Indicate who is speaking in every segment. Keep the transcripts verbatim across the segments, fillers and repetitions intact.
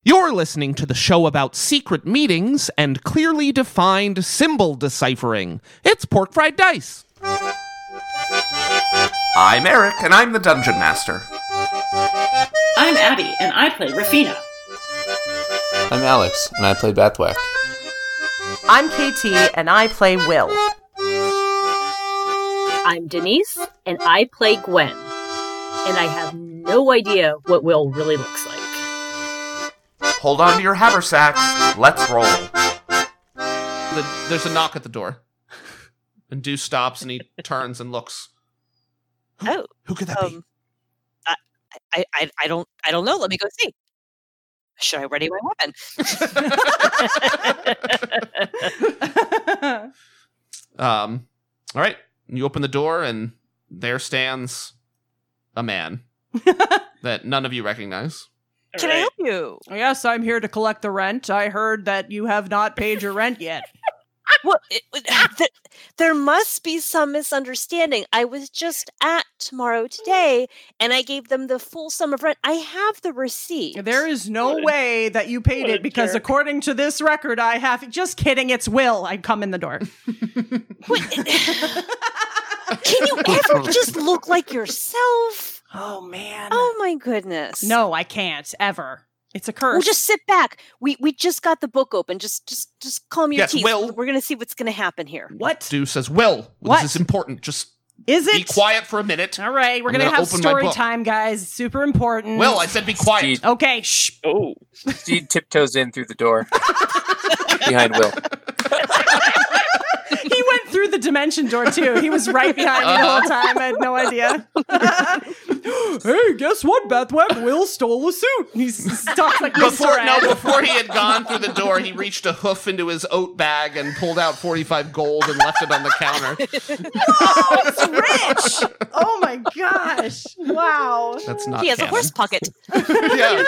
Speaker 1: You're listening to the show about secret meetings and clearly defined symbol deciphering. It's Pork Fried Dice.
Speaker 2: I'm Eric, and I'm the Dungeon Master.
Speaker 3: I'm Abby, and I play Rafina.
Speaker 4: I'm Alex, and I play Bethwack.
Speaker 5: I'm K T, and I play Will.
Speaker 6: I'm Denise, and I play Gwen. And I have no idea what Will really looks like.
Speaker 2: Hold on to your haversacks. Let's roll.
Speaker 1: The, there's a knock at the door. And Deuce stops and he turns and looks. Who,
Speaker 7: Oh,
Speaker 1: who could that
Speaker 7: um, I, I, I, I don't, I don't know. Let me go see. Should I ready my weapon?
Speaker 1: um, all right. You open the door and there stands a man that none of you recognize.
Speaker 7: Can I help you?
Speaker 8: Yes, I'm here to collect the rent. I heard that you have not paid your rent yet.
Speaker 7: Well, it, it, th- there must be some misunderstanding. I was just at Tomorrow Today, and I gave them the full sum of rent. I have the receipt.
Speaker 8: There is no
Speaker 3: What a-
Speaker 8: way that you paid
Speaker 3: what a
Speaker 8: it because
Speaker 3: jerk.
Speaker 8: according to this record, I have... Just kidding, it's Will. I come in the door.
Speaker 7: Wait, can you ever just look like yourself?
Speaker 8: Oh, man.
Speaker 7: Oh my goodness!
Speaker 8: No, I can't, ever. It's a curse.
Speaker 7: Well, just sit back. We we just got the book open. Just just just calm your
Speaker 1: Yes,
Speaker 7: teeth.
Speaker 1: Will.
Speaker 7: We're gonna see what's gonna happen here.
Speaker 8: What?
Speaker 1: Deuce says, Will,
Speaker 8: What?
Speaker 1: this is important. Just
Speaker 8: Is it?
Speaker 1: be quiet for a minute.
Speaker 8: All right, we're
Speaker 1: I'm
Speaker 8: going to
Speaker 1: gonna
Speaker 8: have
Speaker 1: open my
Speaker 8: story
Speaker 1: book.
Speaker 8: time, guys. Super important.
Speaker 1: Will, I said be quiet.
Speaker 4: Steed,
Speaker 8: Okay, shh.
Speaker 3: Oh,
Speaker 4: Steed tiptoes in through the door behind Will.
Speaker 8: He went through the dimension door, too. He was right behind me the whole time. I had no idea. Hey, guess what, Bethweb? Will stole a suit. He's talks like Mister
Speaker 1: Before, no,
Speaker 8: Ed.
Speaker 1: before he had gone through the door, he reached a hoof into his oat bag and pulled out forty-five gold and left it on the counter.
Speaker 8: Oh, it's rich! Oh my gosh! Wow.
Speaker 1: That's not
Speaker 7: He has a
Speaker 1: canon.
Speaker 7: horse pocket.
Speaker 1: Yeah.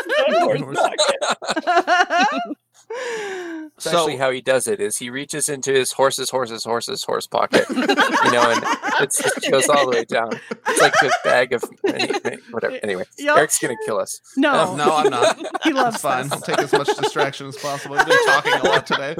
Speaker 4: It's
Speaker 1: So-
Speaker 4: actually how he does it is he reaches into his horse's horse's horse's horse pocket, you know, and it's, it goes all the way down. It's like a bag of whatever. Anyway,
Speaker 8: Yep.
Speaker 4: Eric's gonna kill us.
Speaker 8: No,
Speaker 1: No, I'm not.
Speaker 8: he loves
Speaker 1: It's fine.
Speaker 8: us.
Speaker 1: I'll take as much distraction as possible. I've been talking a lot today.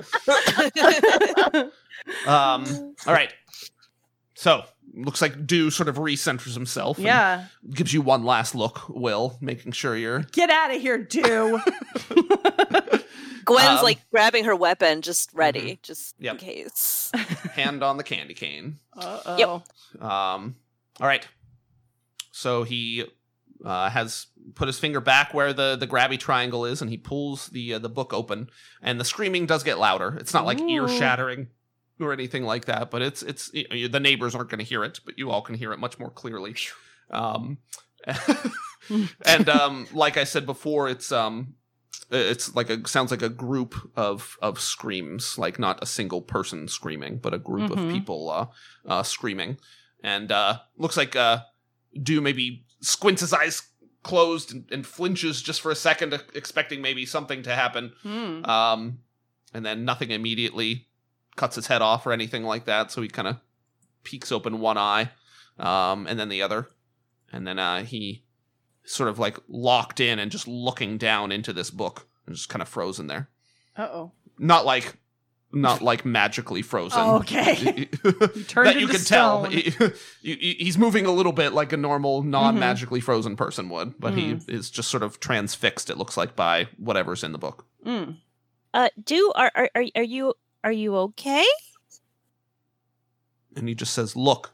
Speaker 1: Um, all right. So, looks like Dew sort of recenters himself. and
Speaker 8: Yeah.
Speaker 1: gives you one last look, Will, making sure you're...
Speaker 8: Get out of here, do.
Speaker 7: Gwen's
Speaker 1: Um,
Speaker 7: like grabbing her weapon, just ready, just
Speaker 1: Yep.
Speaker 7: in case.
Speaker 1: hand on the candy cane.
Speaker 8: Uh-oh.
Speaker 7: Yep.
Speaker 1: Um, all right. So he uh, has put his finger back where the, the grabby triangle is, and he pulls the uh, the book open, and the screaming does get louder. It's not like
Speaker 8: Ooh.
Speaker 1: ear shattering or anything like that, but it's it's you know, the neighbors aren't going to hear it, but you all can hear it much more clearly. Um, and um, like I said before, it's um. It's like a sounds like a group of of screams, like not a single person screaming, but a group
Speaker 8: Mhm.
Speaker 1: of people uh, uh, screaming, and uh, looks like uh, Dew maybe squints his eyes closed and, and flinches just for a second, expecting maybe something to happen,
Speaker 8: Hmm.
Speaker 1: um, and then nothing immediately cuts his head off or anything like that. So he kind of peeks open one eye, um, and then the other, and then uh, he. Sort of like locked in and just looking down into this book and just kind of frozen there.
Speaker 8: Uh-oh.
Speaker 1: Not like, not like magically frozen.
Speaker 8: Oh, okay. turned
Speaker 1: that you
Speaker 8: into
Speaker 1: can
Speaker 8: stone.
Speaker 1: tell. He- he- he's moving a little bit like a normal, non-magically frozen person would, but he is just sort of transfixed. It looks like by whatever's in the book.
Speaker 8: Mm.
Speaker 7: Uh, do are are are are you are you okay?
Speaker 1: And he just says, "Look."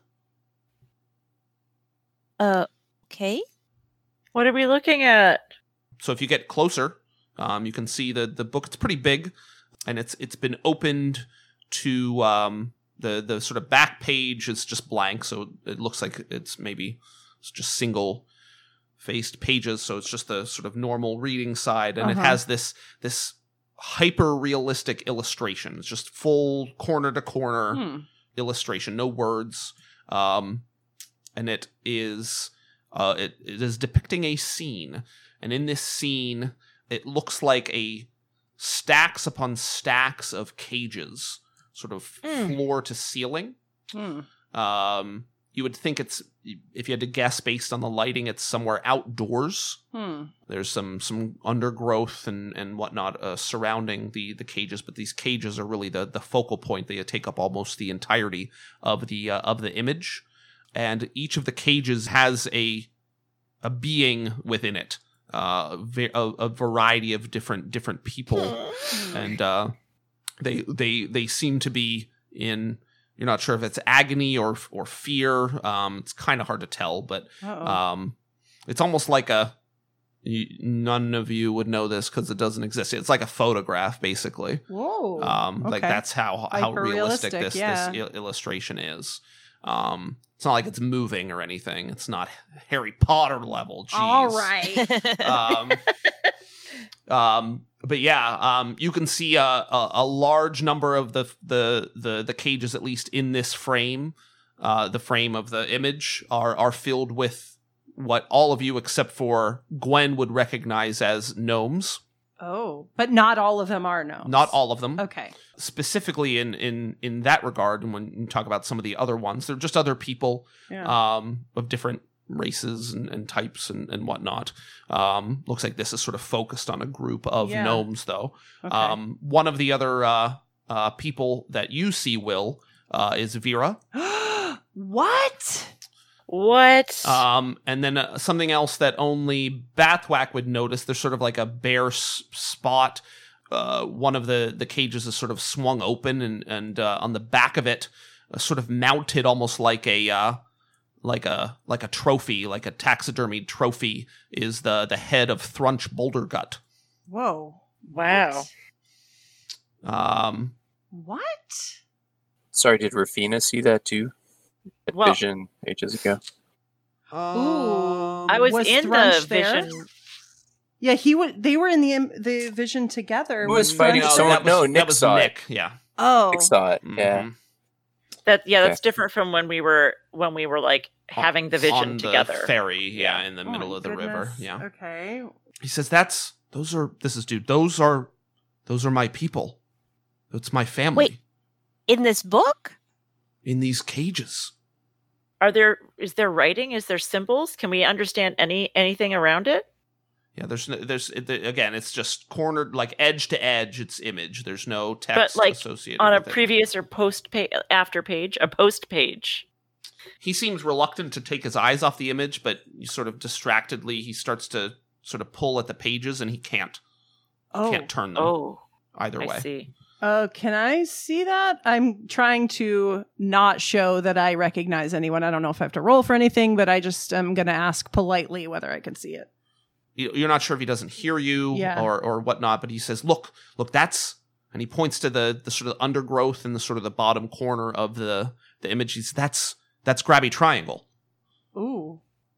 Speaker 7: Uh, okay.
Speaker 6: What are we looking at?
Speaker 1: So if you get closer, um, you can see the the book. It's pretty big, and it's it's been opened to um, the the sort of back page is just blank, so it looks like it's maybe it's just single faced pages. So it's just the sort of normal reading side, and
Speaker 8: Uh-huh.
Speaker 1: it has this this hyper realistic illustration. It's just full corner to corner
Speaker 8: Hmm.
Speaker 1: illustration, no words, um, and it is. Uh, it, it is depicting a scene, and in this scene, it looks like a stacks upon stacks of cages, sort of
Speaker 7: Mm.
Speaker 1: floor to ceiling.
Speaker 8: Hmm.
Speaker 1: Um, you would think it's, if you had to guess based on the lighting, it's somewhere outdoors.
Speaker 8: Hmm.
Speaker 1: There's some some undergrowth and and whatnot uh, surrounding the the cages, but these cages are really the the focal point. They take up almost the entirety of the uh, of the image, and each of the cages has a a being within it, uh, a, a variety of different different people, and uh, they they they seem to be in. You're not sure if it's agony or or fear. Um, it's kind of hard to tell, but
Speaker 8: Uh-oh.
Speaker 1: um, it's almost like a. You, none of you would know this because it doesn't exist. It's like a photograph, basically.
Speaker 8: Whoa.
Speaker 1: Um, like
Speaker 8: okay.
Speaker 1: that's how how realistic
Speaker 8: Hyper-realistic,
Speaker 1: this
Speaker 8: yeah.
Speaker 1: this il- illustration is. Um, it's not like it's moving or anything. It's not Harry Potter level. Jeez.
Speaker 8: All right.
Speaker 1: um, um, but yeah, um, you can see a, a, a large number of the, the the the cages, at least in this frame. Uh, the frame of the image are are filled with what all of you, except for Gwen, would recognize as gnomes.
Speaker 8: Oh, but not all of them are gnomes.
Speaker 1: Not all of them.
Speaker 8: Okay.
Speaker 1: Specifically in in in that regard, and when you talk about some of the other ones, they're just other people
Speaker 8: Yeah.
Speaker 1: um, of different races and, and types and, and whatnot. Um, looks like this is sort of focused on a group of
Speaker 8: Yeah.
Speaker 1: gnomes, though.
Speaker 8: Okay.
Speaker 1: Um, one of the other uh, uh, people that you see, Will, uh, is Vera.
Speaker 8: What?
Speaker 3: What?
Speaker 1: Um, and then uh, something else that only Bathwack would notice. There's sort of like a bare s- spot. Uh, one of the, the cages is sort of swung open, and and uh, on the back of it, uh, sort of mounted almost like a uh, like a like a trophy, like a taxidermied trophy, is the the head of Thrunch Bouldergut.
Speaker 8: Whoa.
Speaker 3: Wow.
Speaker 1: Um,
Speaker 8: What?
Speaker 4: Sorry, did Rafina see that too? That
Speaker 3: Well-
Speaker 4: vision ages ago.
Speaker 8: Ooh.
Speaker 3: I was, in
Speaker 8: Thrunch
Speaker 3: the
Speaker 8: there?
Speaker 3: vision.
Speaker 8: Yeah, he would. They were in the im- the vision together.
Speaker 4: Who was
Speaker 8: with
Speaker 4: fighting
Speaker 8: Thrunch.
Speaker 4: someone-
Speaker 1: that was,
Speaker 4: no,
Speaker 1: that
Speaker 4: Nick
Speaker 1: was
Speaker 4: saw it.
Speaker 1: Nick. Yeah.
Speaker 8: Oh.
Speaker 4: Nick saw it. Yeah.
Speaker 1: Mhm.
Speaker 3: That yeah, that's
Speaker 4: Okay.
Speaker 3: different from when we were when we were like having the vision
Speaker 1: On the
Speaker 3: together.
Speaker 1: ferry, yeah, in the
Speaker 8: Oh
Speaker 1: middle
Speaker 8: my
Speaker 1: of the river.
Speaker 8: goodness.
Speaker 1: Yeah.
Speaker 8: Okay.
Speaker 1: He says, "That's those are this is dude. Those are those are my people. It's my family
Speaker 7: Wait. In this book?
Speaker 1: in these cages."
Speaker 3: Are there is there writing? Is there symbols? Can we understand any anything around it?
Speaker 1: Yeah, there's no, there's it, the- again, it's just cornered like edge to edge. It's image. There's no text
Speaker 3: like,
Speaker 1: associated
Speaker 3: On a
Speaker 1: with it.
Speaker 3: previous or post page, after page, a post page.
Speaker 1: He seems reluctant to take his eyes off the image, but you sort of distractedly he starts to sort of pull at the pages, and he can't. He
Speaker 8: Oh.
Speaker 1: can't turn them
Speaker 3: Oh,
Speaker 1: either
Speaker 3: I
Speaker 1: way.
Speaker 3: see.
Speaker 8: Uh, can I see that? I'm trying to not show that I recognize anyone. I don't know if I have to roll for anything, but I just am going to ask politely whether I can see it.
Speaker 1: You- You're not sure if he doesn't hear you
Speaker 8: Yeah.
Speaker 1: or or whatnot, but he says, "Look, look, that's," and he points to the the sort of undergrowth in the sort of the bottom corner of the the image. He's that's that's Grabby Triangle.
Speaker 8: Ooh.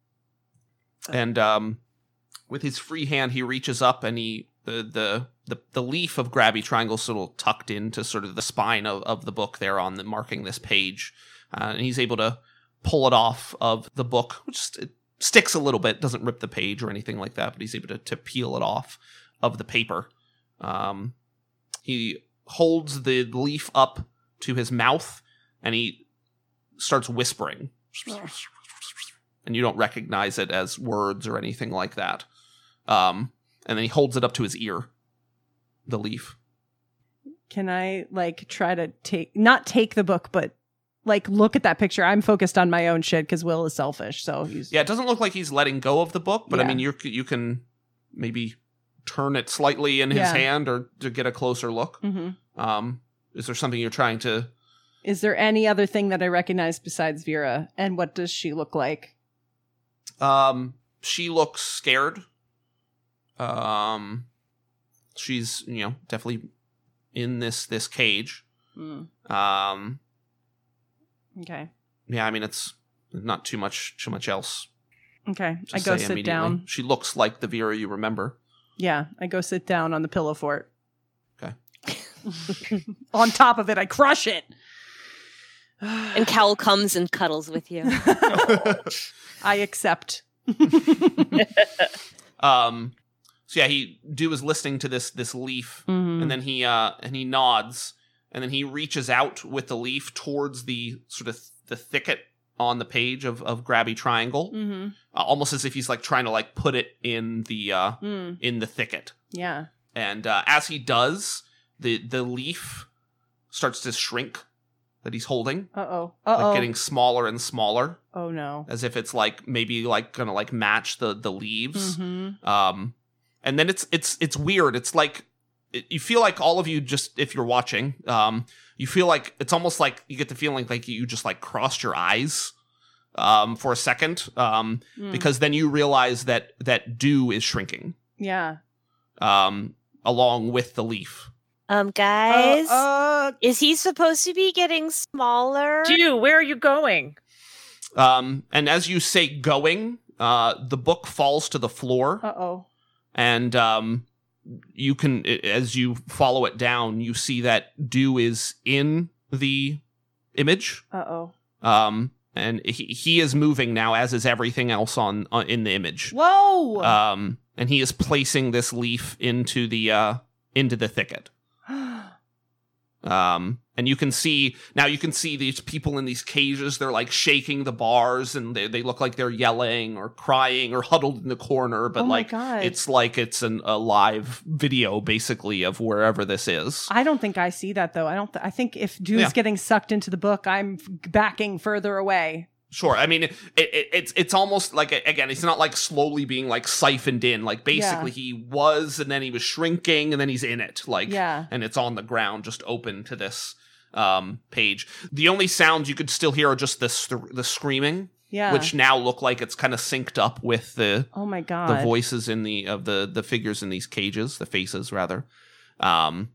Speaker 1: And um, with his free hand, he reaches up and he the the the, the leaf of Grabby Triangle sort of tucked into sort of the spine of, of the book there on the marking this page, uh, and he's able to pull it off of the book, which it sticks a little bit, doesn't rip the page or anything like that, but he's able to, to peel it off of the paper. Um, he holds the leaf up to his mouth and he starts whispering. And you don't recognize it as words or anything like that. Um, and then he holds it up to his ear, the leaf.
Speaker 8: Can I like try to take not take the book, but like look at that picture? I'm focused on my own shit because Will is selfish, so he's
Speaker 1: Yeah, it doesn't look like he's letting go of the book, but I
Speaker 8: Yeah.
Speaker 1: mean, you you can maybe turn it slightly in his
Speaker 8: Yeah.
Speaker 1: hand or to get a closer look.
Speaker 8: hmm
Speaker 1: Um, is there something you're trying to?
Speaker 8: Is there any other thing that I recognize besides Vera? And what does she look like?
Speaker 1: Um, she looks scared. Um, she's you know definitely in this this cage.
Speaker 8: Mm,
Speaker 1: Um,
Speaker 8: okay.
Speaker 1: yeah, I mean it's not too much too much else.
Speaker 8: Okay.
Speaker 1: to
Speaker 8: I go
Speaker 1: say
Speaker 8: sit
Speaker 1: immediately.
Speaker 8: down.
Speaker 1: She looks like the Vera you remember.
Speaker 8: Yeah, I go sit down on the pillow fort.
Speaker 1: Okay.
Speaker 8: On top of it, I crush it.
Speaker 7: And Cowl comes and cuddles with you.
Speaker 8: I accept.
Speaker 1: Um, so yeah, he do is listening to this this leaf,
Speaker 8: Mhm.
Speaker 1: and then he uh and he nods, and then he reaches out with the leaf towards the sort of the thicket on the page of, of grabby triangle,
Speaker 8: Mm-hmm.
Speaker 1: uh, almost as if he's like trying to like put it in the uh,
Speaker 8: Mm.
Speaker 1: in the thicket.
Speaker 8: Yeah.
Speaker 1: And uh, as he does, the the leaf starts to shrink that he's holding,
Speaker 8: Uh oh. Uh oh.
Speaker 1: like getting smaller and smaller,
Speaker 8: Oh no.
Speaker 1: as if it's like maybe like gonna like match the the leaves.
Speaker 8: Mm-hmm.
Speaker 1: Um, and then it's it's it's weird. It's like it, you feel like all of you just if you're watching, um, you feel like it's almost like you get the feeling like you just like crossed your eyes, um, for a second, um,
Speaker 8: Mm.
Speaker 1: because then you realize that that dew is shrinking,
Speaker 8: Yeah.
Speaker 1: um, along with the leaf.
Speaker 7: Um, guys,
Speaker 8: Uh, uh,
Speaker 7: is he supposed to be getting smaller?
Speaker 3: Dew, where are you going?
Speaker 1: Um, and as you say going, uh, the book falls to the floor,
Speaker 8: uh oh.
Speaker 1: and um, you can, i- as you follow it down, you see that dew is in the image.
Speaker 8: Uh oh.
Speaker 1: Um, and he, he is moving now, as is everything else on, on in the image.
Speaker 8: Whoa.
Speaker 1: Um, and he is placing this leaf into the uh, into the thicket. Um, and you can see now. You can see these people in these cages. They're like shaking the bars, and they, they look like they're yelling or crying or huddled in the corner. But
Speaker 8: Oh my
Speaker 1: like
Speaker 8: God.
Speaker 1: it's like it's an, a live video, basically, of wherever this is.
Speaker 8: I don't think I see that though. I don't. Th- I think if Dew's
Speaker 1: Yeah.
Speaker 8: getting sucked into the book, I'm f- backing further away.
Speaker 1: Sure. I mean, it, it, it's it's almost like, again, it's not like slowly being like siphoned in. Like basically he was, and then he was shrinking, and then he's in it. Like,
Speaker 8: Yeah.
Speaker 1: and it's on the ground, just open to this um, page. The only sounds you could still hear are just the st- the screaming,
Speaker 8: Yeah.
Speaker 1: which now look like it's kind of synced up with the
Speaker 8: Oh my God.
Speaker 1: the voices in the of the the figures in these cages, the faces rather. Um,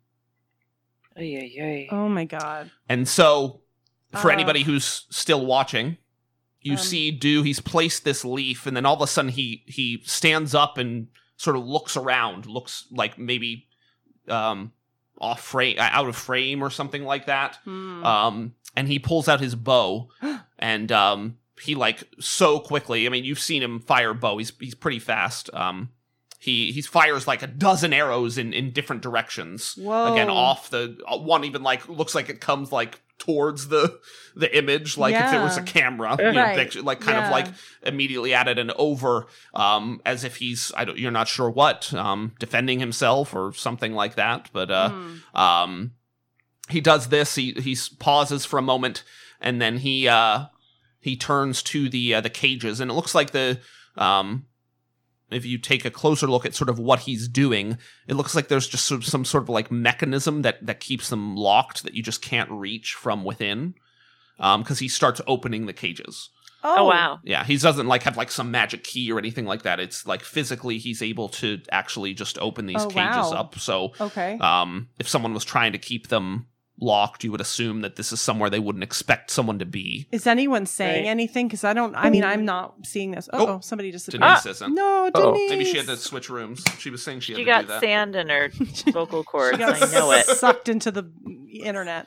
Speaker 3: Ay, ay, ay.
Speaker 8: Oh my God.
Speaker 1: and so, for
Speaker 8: Uh.
Speaker 1: anybody who's still watching, you
Speaker 8: Um.
Speaker 1: see Dew, he's placed this leaf, and then all of a sudden he he stands up and sort of looks around, looks like maybe um, off frame, out of frame or something like that.
Speaker 8: Hmm.
Speaker 1: Um, and he pulls out his bow, and um, he like so quickly. I mean, you've seen him fire bow. He's he's pretty fast. Um, he he fires like a dozen arrows in in different directions.
Speaker 8: Whoa.
Speaker 1: Again, off the uh, one even like looks like it comes like towards the the image, like if it was a
Speaker 8: Yeah.
Speaker 1: camera, you know,
Speaker 8: Right.
Speaker 1: picture, like kind
Speaker 8: Yeah.
Speaker 1: of like immediately at it and over, um, as if he's I don't you're not sure what, um, defending himself or something like that. But uh,
Speaker 8: Hmm.
Speaker 1: um, he does this. He he s- pauses for a moment, and then he uh he turns to the uh, the cages, and it looks like the um. If you take a closer look at sort of what he's doing, it looks like there's just sort of some sort of like mechanism that, that keeps them locked that you just can't reach from within. Um, because he starts opening the cages.
Speaker 3: Oh, wow.
Speaker 1: Yeah, he doesn't like have like some magic key or anything like that. It's like physically he's able to actually just open these
Speaker 8: Oh,
Speaker 1: cages
Speaker 8: wow.
Speaker 1: up. So,
Speaker 8: Okay.
Speaker 1: um, if someone was trying to keep them locked, you would assume that this is somewhere they wouldn't expect someone to be.
Speaker 8: Is anyone saying
Speaker 3: Right.
Speaker 8: anything? Because I don't. I mean, I'm not seeing this. Oh,
Speaker 1: Oh,
Speaker 8: somebody just.
Speaker 1: Denise isn't.
Speaker 8: No,
Speaker 4: Uh-oh.
Speaker 8: Denise.
Speaker 1: Maybe she had to switch rooms. She was saying she had
Speaker 3: She
Speaker 1: to
Speaker 3: got
Speaker 1: do that.
Speaker 3: sand in her vocal
Speaker 8: She
Speaker 3: cords.
Speaker 8: got
Speaker 3: I know it.
Speaker 8: sucked into the internet.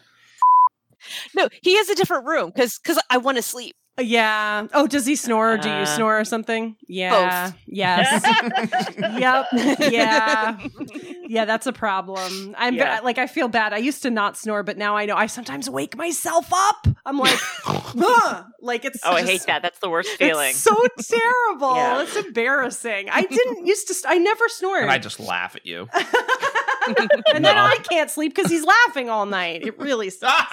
Speaker 7: No, he has a different room because because I want to sleep.
Speaker 8: Yeah. Oh, does he snore? Or do you
Speaker 3: Uh,
Speaker 8: snore or something? Yeah.
Speaker 7: Both.
Speaker 8: Yes. Yep. Yeah. Yeah, that's a problem. I'm
Speaker 3: Yeah.
Speaker 8: ve- like I feel bad. I used to not snore, but now I know I sometimes wake myself up. I'm like, huh. Like it's
Speaker 3: Oh, I
Speaker 8: just-
Speaker 3: hate that. That's the worst feeling.
Speaker 8: It's so terrible.
Speaker 3: Yeah.
Speaker 8: It's embarrassing. I didn't used to. I never snored.
Speaker 1: And I just laugh at you.
Speaker 8: and then I can't sleep because he's laughing all night. It really sucks.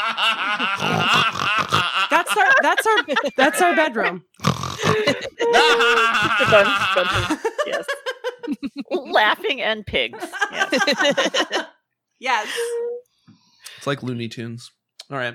Speaker 8: That's our. That's our. That's our bedroom.
Speaker 3: It's a bunch, bunch of, yes. Laughing and pigs. Yes.
Speaker 8: Yes.
Speaker 1: It's like Looney Tunes. All right.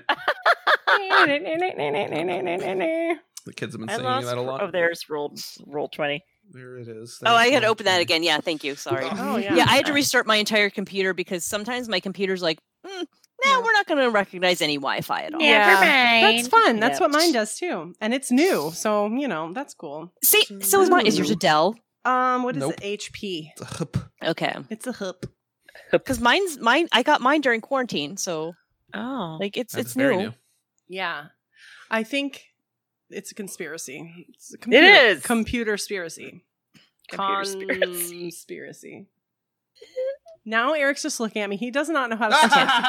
Speaker 1: The kids have been
Speaker 3: I
Speaker 1: singing
Speaker 3: lost.
Speaker 1: that a lot.
Speaker 3: Oh, there's roll roll twenty.
Speaker 1: There it is.
Speaker 7: Oh, I
Speaker 1: There's
Speaker 7: had
Speaker 1: one.
Speaker 7: opened that again. Yeah, thank you. Sorry.
Speaker 8: Oh yeah.
Speaker 7: Yeah, I had to restart my entire computer because sometimes my computer's like, mm, no, we're not going to recognize any Wi-Fi at all.
Speaker 8: Yeah. That's fun. That's
Speaker 3: Yeah.
Speaker 8: what mine does too, and it's new, so you know that's cool.
Speaker 7: See, so is mine. Is yours a Dell?
Speaker 8: Um, what is
Speaker 1: Nope.
Speaker 8: it? H P.
Speaker 1: It's a hup.
Speaker 7: Okay,
Speaker 8: It's a hoop.
Speaker 7: because mine's mine. I got mine during quarantine, so
Speaker 3: Oh.
Speaker 7: like it's
Speaker 1: That's
Speaker 7: it's
Speaker 1: very
Speaker 7: new.
Speaker 1: new.
Speaker 8: Yeah, I think it's a conspiracy. It's a
Speaker 3: It
Speaker 8: computer,
Speaker 3: is.
Speaker 8: computer conspiracy.
Speaker 3: Computer spirits.
Speaker 8: Conspiracy. Now Eric's just looking at me. He does not know how to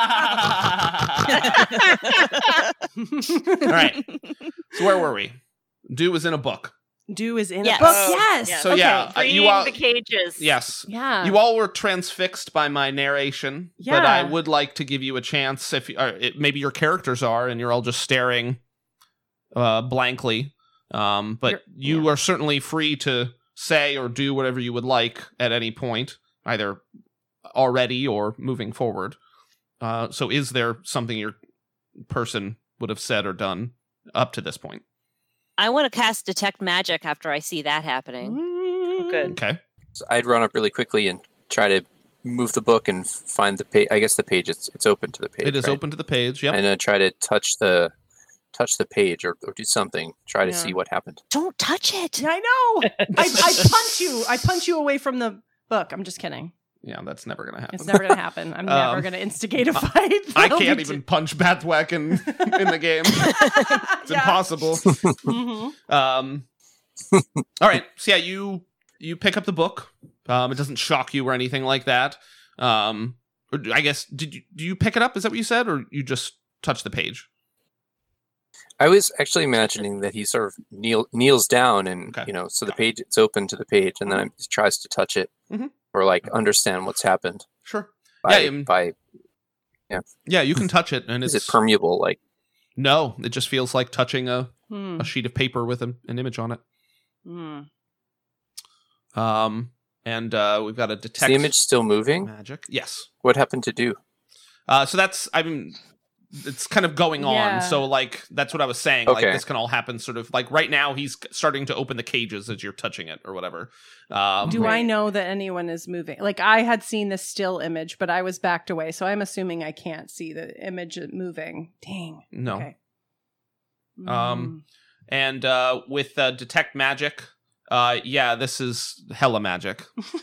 Speaker 1: All right. So where were we? Do was in a book.
Speaker 8: Do is in
Speaker 7: Yes.
Speaker 8: a book.
Speaker 3: Oh,
Speaker 8: Yes.
Speaker 3: yes.
Speaker 1: So
Speaker 8: Okay.
Speaker 1: yeah, uh,
Speaker 3: Freeing
Speaker 1: you all
Speaker 3: the cages.
Speaker 1: yes.
Speaker 8: Yeah.
Speaker 1: You all were transfixed by my narration, but
Speaker 8: Yeah.
Speaker 1: I would like to give you a chance if or it, maybe your characters are and you're all just staring uh, blankly. Um, but
Speaker 8: You're-
Speaker 1: you are certainly free to say or do whatever you would like at any point, either already or moving forward. Uh, so is there something your person would have said or done up to this point?
Speaker 7: I want to cast Detect Magic after I see that happening.
Speaker 8: Mm.
Speaker 3: Good.
Speaker 1: Okay.
Speaker 4: So I'd run up really quickly and try to move the book and find the page. I guess the page it's it's open to the page.
Speaker 1: It is
Speaker 4: right?
Speaker 1: open to the page. Yep.
Speaker 4: And then try to touch the touch the page or, or do something. Try to
Speaker 8: Yeah.
Speaker 4: see what happened.
Speaker 7: Don't touch it.
Speaker 8: Yeah, I know. I, I punch you. I punch you away from the book. I'm just kidding.
Speaker 1: Yeah, that's never going to happen.
Speaker 8: It's never going to happen. I'm never
Speaker 1: Um,
Speaker 8: going to instigate a fight.
Speaker 1: I
Speaker 8: That'll
Speaker 1: can't
Speaker 8: be
Speaker 1: even
Speaker 8: too-
Speaker 1: punch Bathwack in, in the game. It's
Speaker 8: Yeah.
Speaker 1: impossible.
Speaker 8: Mhm.
Speaker 1: Um, all right. So yeah, you you pick up the book. Um, it doesn't shock you or anything like that. Um, or I guess did you do you pick it up? Is that what you said, or you just touch the page?
Speaker 4: I was actually imagining that he sort of kneel, kneels down and,
Speaker 1: Okay.
Speaker 4: you know, so the page, it's open to the page and then he tries to touch it
Speaker 1: Mhm.
Speaker 4: or like understand what's happened
Speaker 1: Sure.
Speaker 4: by,
Speaker 1: Yeah, um,
Speaker 4: by
Speaker 1: Yeah, you can touch it, and
Speaker 4: is
Speaker 1: it's
Speaker 4: it permeable? Like,
Speaker 1: no. It just feels like touching a,
Speaker 8: Hmm.
Speaker 1: a sheet of paper with an, an image on it.
Speaker 8: Hmm.
Speaker 1: Um, and uh, we've got a
Speaker 4: is
Speaker 1: detect
Speaker 4: the image still moving?
Speaker 1: magic. Yes.
Speaker 4: What happened to do?
Speaker 1: Uh, so that's, I mean, it's kind of going on.
Speaker 8: Yeah.
Speaker 1: So, like, that's what I was saying. Like,
Speaker 4: Okay.
Speaker 1: this can all happen sort of, like, right now he's starting to open the cages as you're touching it or whatever. Um,
Speaker 8: Do I know that anyone is moving? Like I had seen the still image, but I was backed away, so I'm assuming I can't see the image moving. Dang.
Speaker 1: No.
Speaker 8: Okay.
Speaker 1: Um, And uh, with uh, detect magic, uh, yeah, this is hella magic.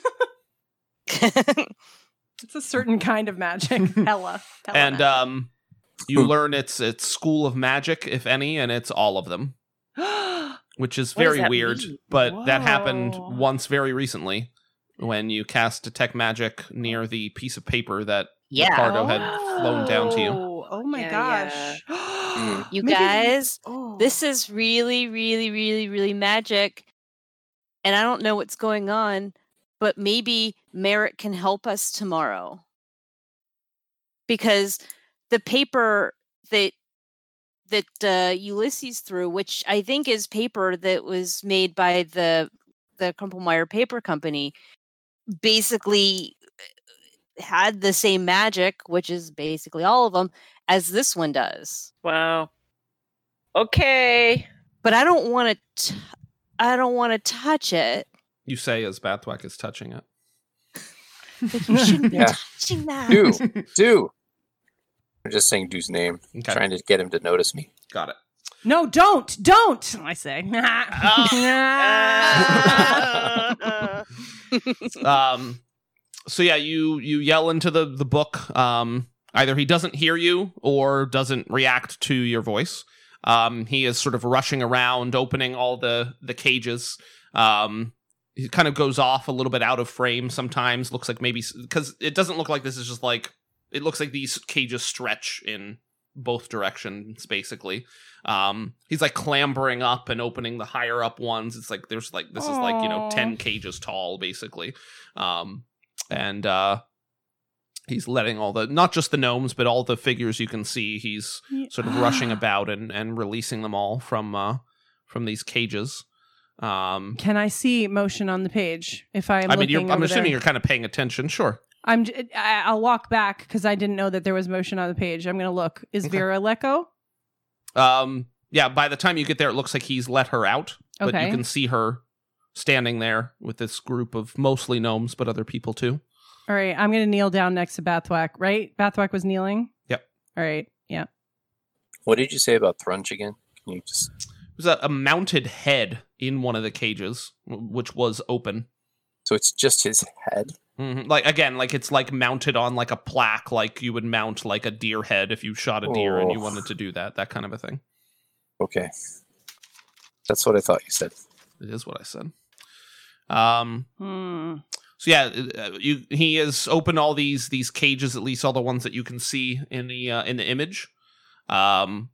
Speaker 8: Mm. It's a certain kind of magic. Hella. Hella
Speaker 1: And
Speaker 8: magic.
Speaker 1: um, you learn it's it's school of magic, if any, and it's all of them, which is
Speaker 3: What does
Speaker 1: very
Speaker 3: that
Speaker 1: weird.
Speaker 3: mean?
Speaker 1: But that happened
Speaker 8: Whoa.
Speaker 1: once very recently when you cast detect magic near the piece of paper that
Speaker 7: Yeah.
Speaker 1: Ricardo had flown down to you.
Speaker 8: Oh, oh my
Speaker 3: Yeah,
Speaker 8: gosh.
Speaker 4: Mm.
Speaker 7: You
Speaker 8: Maybe-
Speaker 7: guys,
Speaker 8: oh.
Speaker 7: this is really, really, really, really magic. And I don't know what's going on, but maybe Merritt can help us tomorrow. Because the paper that that uh, Ulysses threw, which I think is paper that was made by the the Krumpelmeyer Paper Company, basically had the same magic, which is basically all of them, as this one does.
Speaker 3: Wow. Okay.
Speaker 7: But I don't want to. I don't want to touch it.
Speaker 1: You say as Bathwack is touching it.
Speaker 7: But you shouldn't be
Speaker 4: Yeah.
Speaker 7: touching that.
Speaker 4: Do, do. I'm just saying Du's name,
Speaker 1: Okay,
Speaker 4: trying to get him to notice me.
Speaker 1: got it.
Speaker 8: No, don't, don't. I say.
Speaker 1: um so yeah, you you yell into the the book. Um either he doesn't hear you or doesn't react to your voice. Um he is sort of rushing around, opening all the the cages. Um he kind of goes off a little bit out of frame sometimes. Looks like maybe because it doesn't look like this is just like, it looks like these cages stretch in both directions basically. Um he's like clambering up and opening the higher up ones. It's like there's like this is like, you know,
Speaker 8: Aw.
Speaker 1: ten cages tall basically. Um and uh he's letting all the, not just the gnomes but all the figures you can see, he's sort of rushing about and and releasing them all from uh from these cages. Um
Speaker 8: Can I see motion on the page if I'm
Speaker 1: I mean, you're,
Speaker 8: looking
Speaker 1: I'm
Speaker 8: over
Speaker 1: assuming
Speaker 8: there?
Speaker 1: you're kind of paying attention. Sure.
Speaker 8: I'm. j- I- I'll walk back because I didn't know that there was motion on the page. I'm gonna look. Is
Speaker 1: Okay.
Speaker 8: Vera let go?
Speaker 1: Um, yeah, by the time you get there, it looks like he's let her out, but
Speaker 8: Okay.
Speaker 1: you can see her standing there with this group of mostly gnomes, but other people too.
Speaker 8: All right. I'm gonna kneel down next to Bathwack. Right? Bathwack was kneeling.
Speaker 1: Yep.
Speaker 8: All right. Yeah.
Speaker 4: What did you say about Thrunch again? Can you just...
Speaker 1: There's a, a mounted head in one of the cages, w- which was open.
Speaker 4: So it's just his head?
Speaker 1: Mhm. Like, again, like it's like mounted on like a plaque, like you would mount like a deer head if you shot a deer and you
Speaker 4: Oh.
Speaker 1: wanted to do that, that kind of a thing.
Speaker 4: Okay. That's what I thought you said.
Speaker 1: It is what I said. Um,
Speaker 8: Hmm.
Speaker 1: So yeah, uh, you he has opened all these these cages, at least all the ones that you can see in the uh, in the image, um,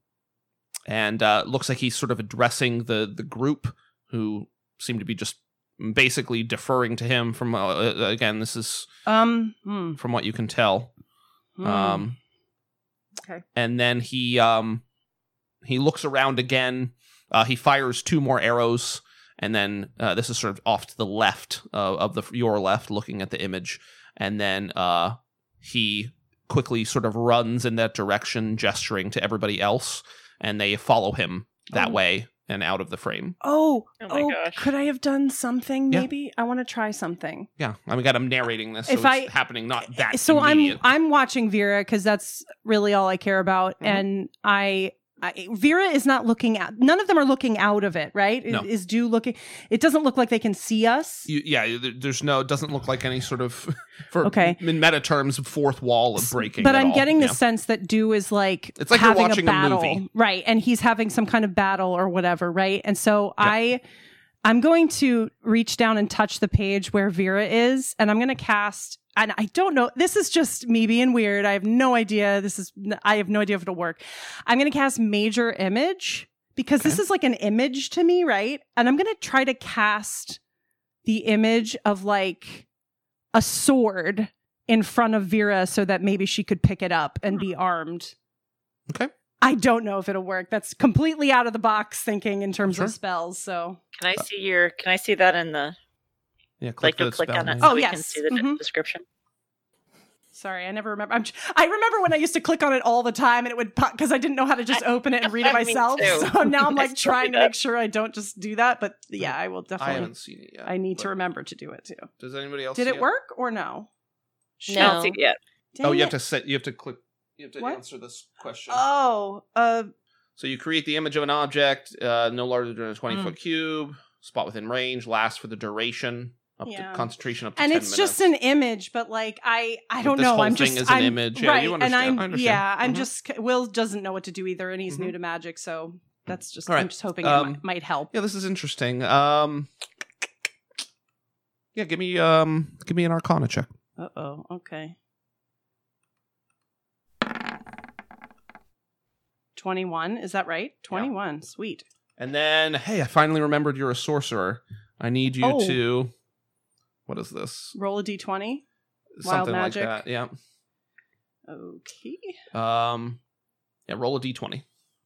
Speaker 1: and uh, looks like he's sort of addressing the the group who seem to be just basically deferring to him. From uh, again, this is
Speaker 8: Um. Hmm.
Speaker 1: from what you can tell.
Speaker 8: Hmm.
Speaker 1: Um,
Speaker 8: Okay.
Speaker 1: And then he um he looks around again. Uh, he fires two more arrows. And then uh, this is sort of off to the left uh, of the your left, looking at the image. And then uh, he quickly sort of runs in that direction, gesturing to everybody else, and they follow him that
Speaker 8: Oh.
Speaker 1: way and out of the frame.
Speaker 8: Oh,
Speaker 3: Oh my
Speaker 8: oh,
Speaker 3: gosh.
Speaker 8: could I have done something?
Speaker 1: Yeah.
Speaker 8: Maybe I want to try something.
Speaker 1: Yeah, I mean, God, I'm narrating this, so
Speaker 8: If
Speaker 1: it's
Speaker 8: I-
Speaker 1: happening not that
Speaker 8: So
Speaker 1: immediate.
Speaker 8: I'm I'm watching Vera because that's really all I care about,
Speaker 1: Mhm.
Speaker 8: and I, I Vera is not looking at. None of them are looking out of it, right?
Speaker 1: No.
Speaker 8: Is Dew looking? It doesn't look like they can see us.
Speaker 1: You, yeah, there- there's no. It doesn't look like any sort of, for
Speaker 8: Okay.
Speaker 1: in meta terms, fourth wall of breaking.
Speaker 8: But
Speaker 1: at
Speaker 8: I'm
Speaker 1: all.
Speaker 8: getting the
Speaker 1: Yeah.
Speaker 8: sense that Dew is like
Speaker 1: It's like you're
Speaker 8: having
Speaker 1: watching
Speaker 8: a
Speaker 1: a
Speaker 8: battle,
Speaker 1: movie.
Speaker 8: right? And he's having some kind of battle or whatever, right? And so I, I'm going to reach down and touch the page where Vera is, and I'm going to cast. And I don't know. This is just me being weird. I have no idea. This is. I have no idea if it'll work. I'm going to cast Major Image because this
Speaker 1: Okay.
Speaker 8: is like an image to me, right? And I'm going to try to cast the image of like a sword in front of Vera so that maybe she could pick it up and be armed.
Speaker 1: Okay.
Speaker 8: I don't know if it'll work. That's completely out of the box thinking in terms
Speaker 1: Sure.
Speaker 8: of spells. So
Speaker 3: Can I see your? Can I see that in the?
Speaker 1: Yeah, click
Speaker 3: Like
Speaker 1: the
Speaker 3: you'll click
Speaker 1: spell
Speaker 3: on it
Speaker 1: name.
Speaker 3: so
Speaker 8: Oh,
Speaker 3: we
Speaker 8: yes.
Speaker 3: can see the
Speaker 8: Mhm.
Speaker 3: description.
Speaker 8: sorry, I never remember. I'm, I remember when I used to click on it all the time and it would pop because I didn't know how to just open it and read it
Speaker 3: Me
Speaker 8: myself.
Speaker 3: too.
Speaker 8: So now I'm
Speaker 3: I
Speaker 8: like
Speaker 3: still
Speaker 8: trying
Speaker 3: do
Speaker 8: to make
Speaker 3: that.
Speaker 8: sure I don't just do that. But yeah, I will
Speaker 1: I
Speaker 8: definitely.
Speaker 1: haven't seen it yet.
Speaker 8: I need to
Speaker 1: but
Speaker 8: remember to do it too.
Speaker 1: Does anybody else?
Speaker 8: Did
Speaker 1: see
Speaker 8: it work or no?
Speaker 3: I don't see it yet.
Speaker 1: Oh,
Speaker 8: Dang
Speaker 1: you have
Speaker 8: it.
Speaker 1: to set. You have to click. You have to
Speaker 8: What?
Speaker 1: answer this question.
Speaker 8: Oh, uh,
Speaker 1: So you create the image of an object, uh, no larger than a twenty
Speaker 8: Mm.
Speaker 1: foot cube, spot within range, lasts for the duration, up
Speaker 8: Yeah.
Speaker 1: to concentration up to
Speaker 8: and
Speaker 1: ten
Speaker 8: it's
Speaker 1: minutes.
Speaker 8: just an image, but like I, I
Speaker 1: But
Speaker 8: don't
Speaker 1: this
Speaker 8: know.
Speaker 1: whole
Speaker 8: I'm
Speaker 1: thing
Speaker 8: just
Speaker 1: is an
Speaker 8: I'm,
Speaker 1: image. Yeah,
Speaker 8: right?
Speaker 1: you
Speaker 8: and
Speaker 1: understand.
Speaker 8: I'm
Speaker 1: I understand.
Speaker 8: yeah, I'm
Speaker 1: Mhm.
Speaker 8: just Will doesn't know what to do either, and he's new
Speaker 1: Mhm.
Speaker 8: to magic, so that's just
Speaker 1: All right.
Speaker 8: I'm just hoping
Speaker 1: Um,
Speaker 8: it might, might help.
Speaker 1: Yeah, this is interesting. Um, yeah, give me um, give me an Arcana check.
Speaker 8: Uh oh. Okay. twenty-one, is that right? twenty-one, sweet.
Speaker 1: And then, hey, I finally remembered you're a sorcerer. I need you
Speaker 8: Oh.
Speaker 1: to. What is this?
Speaker 8: Roll a d twenty. Wild
Speaker 1: Something like
Speaker 8: magic.
Speaker 1: that. Yeah.
Speaker 8: Okay.
Speaker 1: Um. Yeah. Roll a d twenty.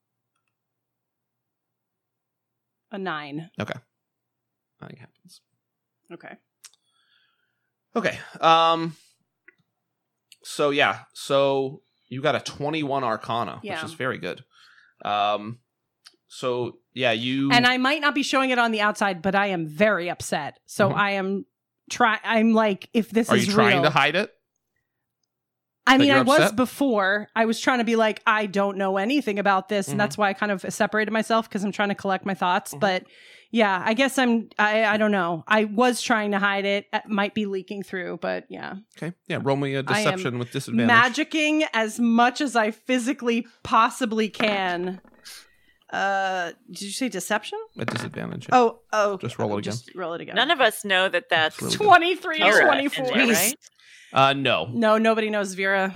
Speaker 8: A nine.
Speaker 1: Okay. Nothing happens.
Speaker 8: Okay.
Speaker 1: Okay. Um. So yeah. So you got a twenty-one Arcana,
Speaker 8: Yeah.
Speaker 1: which is very good. Um. So yeah, you
Speaker 8: And I might not be showing it on the outside, but I am very upset. So
Speaker 1: Mhm.
Speaker 8: I am try I'm like, if this
Speaker 1: are
Speaker 8: is
Speaker 1: you trying
Speaker 8: real.
Speaker 1: to hide it?
Speaker 8: I
Speaker 1: that
Speaker 8: mean,
Speaker 1: you're
Speaker 8: I was
Speaker 1: upset?
Speaker 8: before. I was trying to be like, I don't know anything about this,
Speaker 1: Mhm.
Speaker 8: and that's why I kind of separated myself because I'm trying to collect my thoughts.
Speaker 1: Mhm.
Speaker 8: But yeah, I guess I'm. I I don't know. I was trying to hide it. It might be leaking through, but yeah,
Speaker 1: Okay. Yeah. Roll me a
Speaker 8: I am
Speaker 1: deception with disadvantage.
Speaker 8: magicking as much as I physically possibly can. Uh, did you say deception?
Speaker 1: At disadvantage. yeah.
Speaker 8: Oh, oh,
Speaker 1: Just roll it again.
Speaker 8: Just roll it again.
Speaker 3: None of us know that that's
Speaker 1: Really good.
Speaker 8: twenty-three and
Speaker 3: Vera in
Speaker 8: twenty-four.
Speaker 3: there, right?
Speaker 1: Uh. No.
Speaker 8: No, nobody knows Vera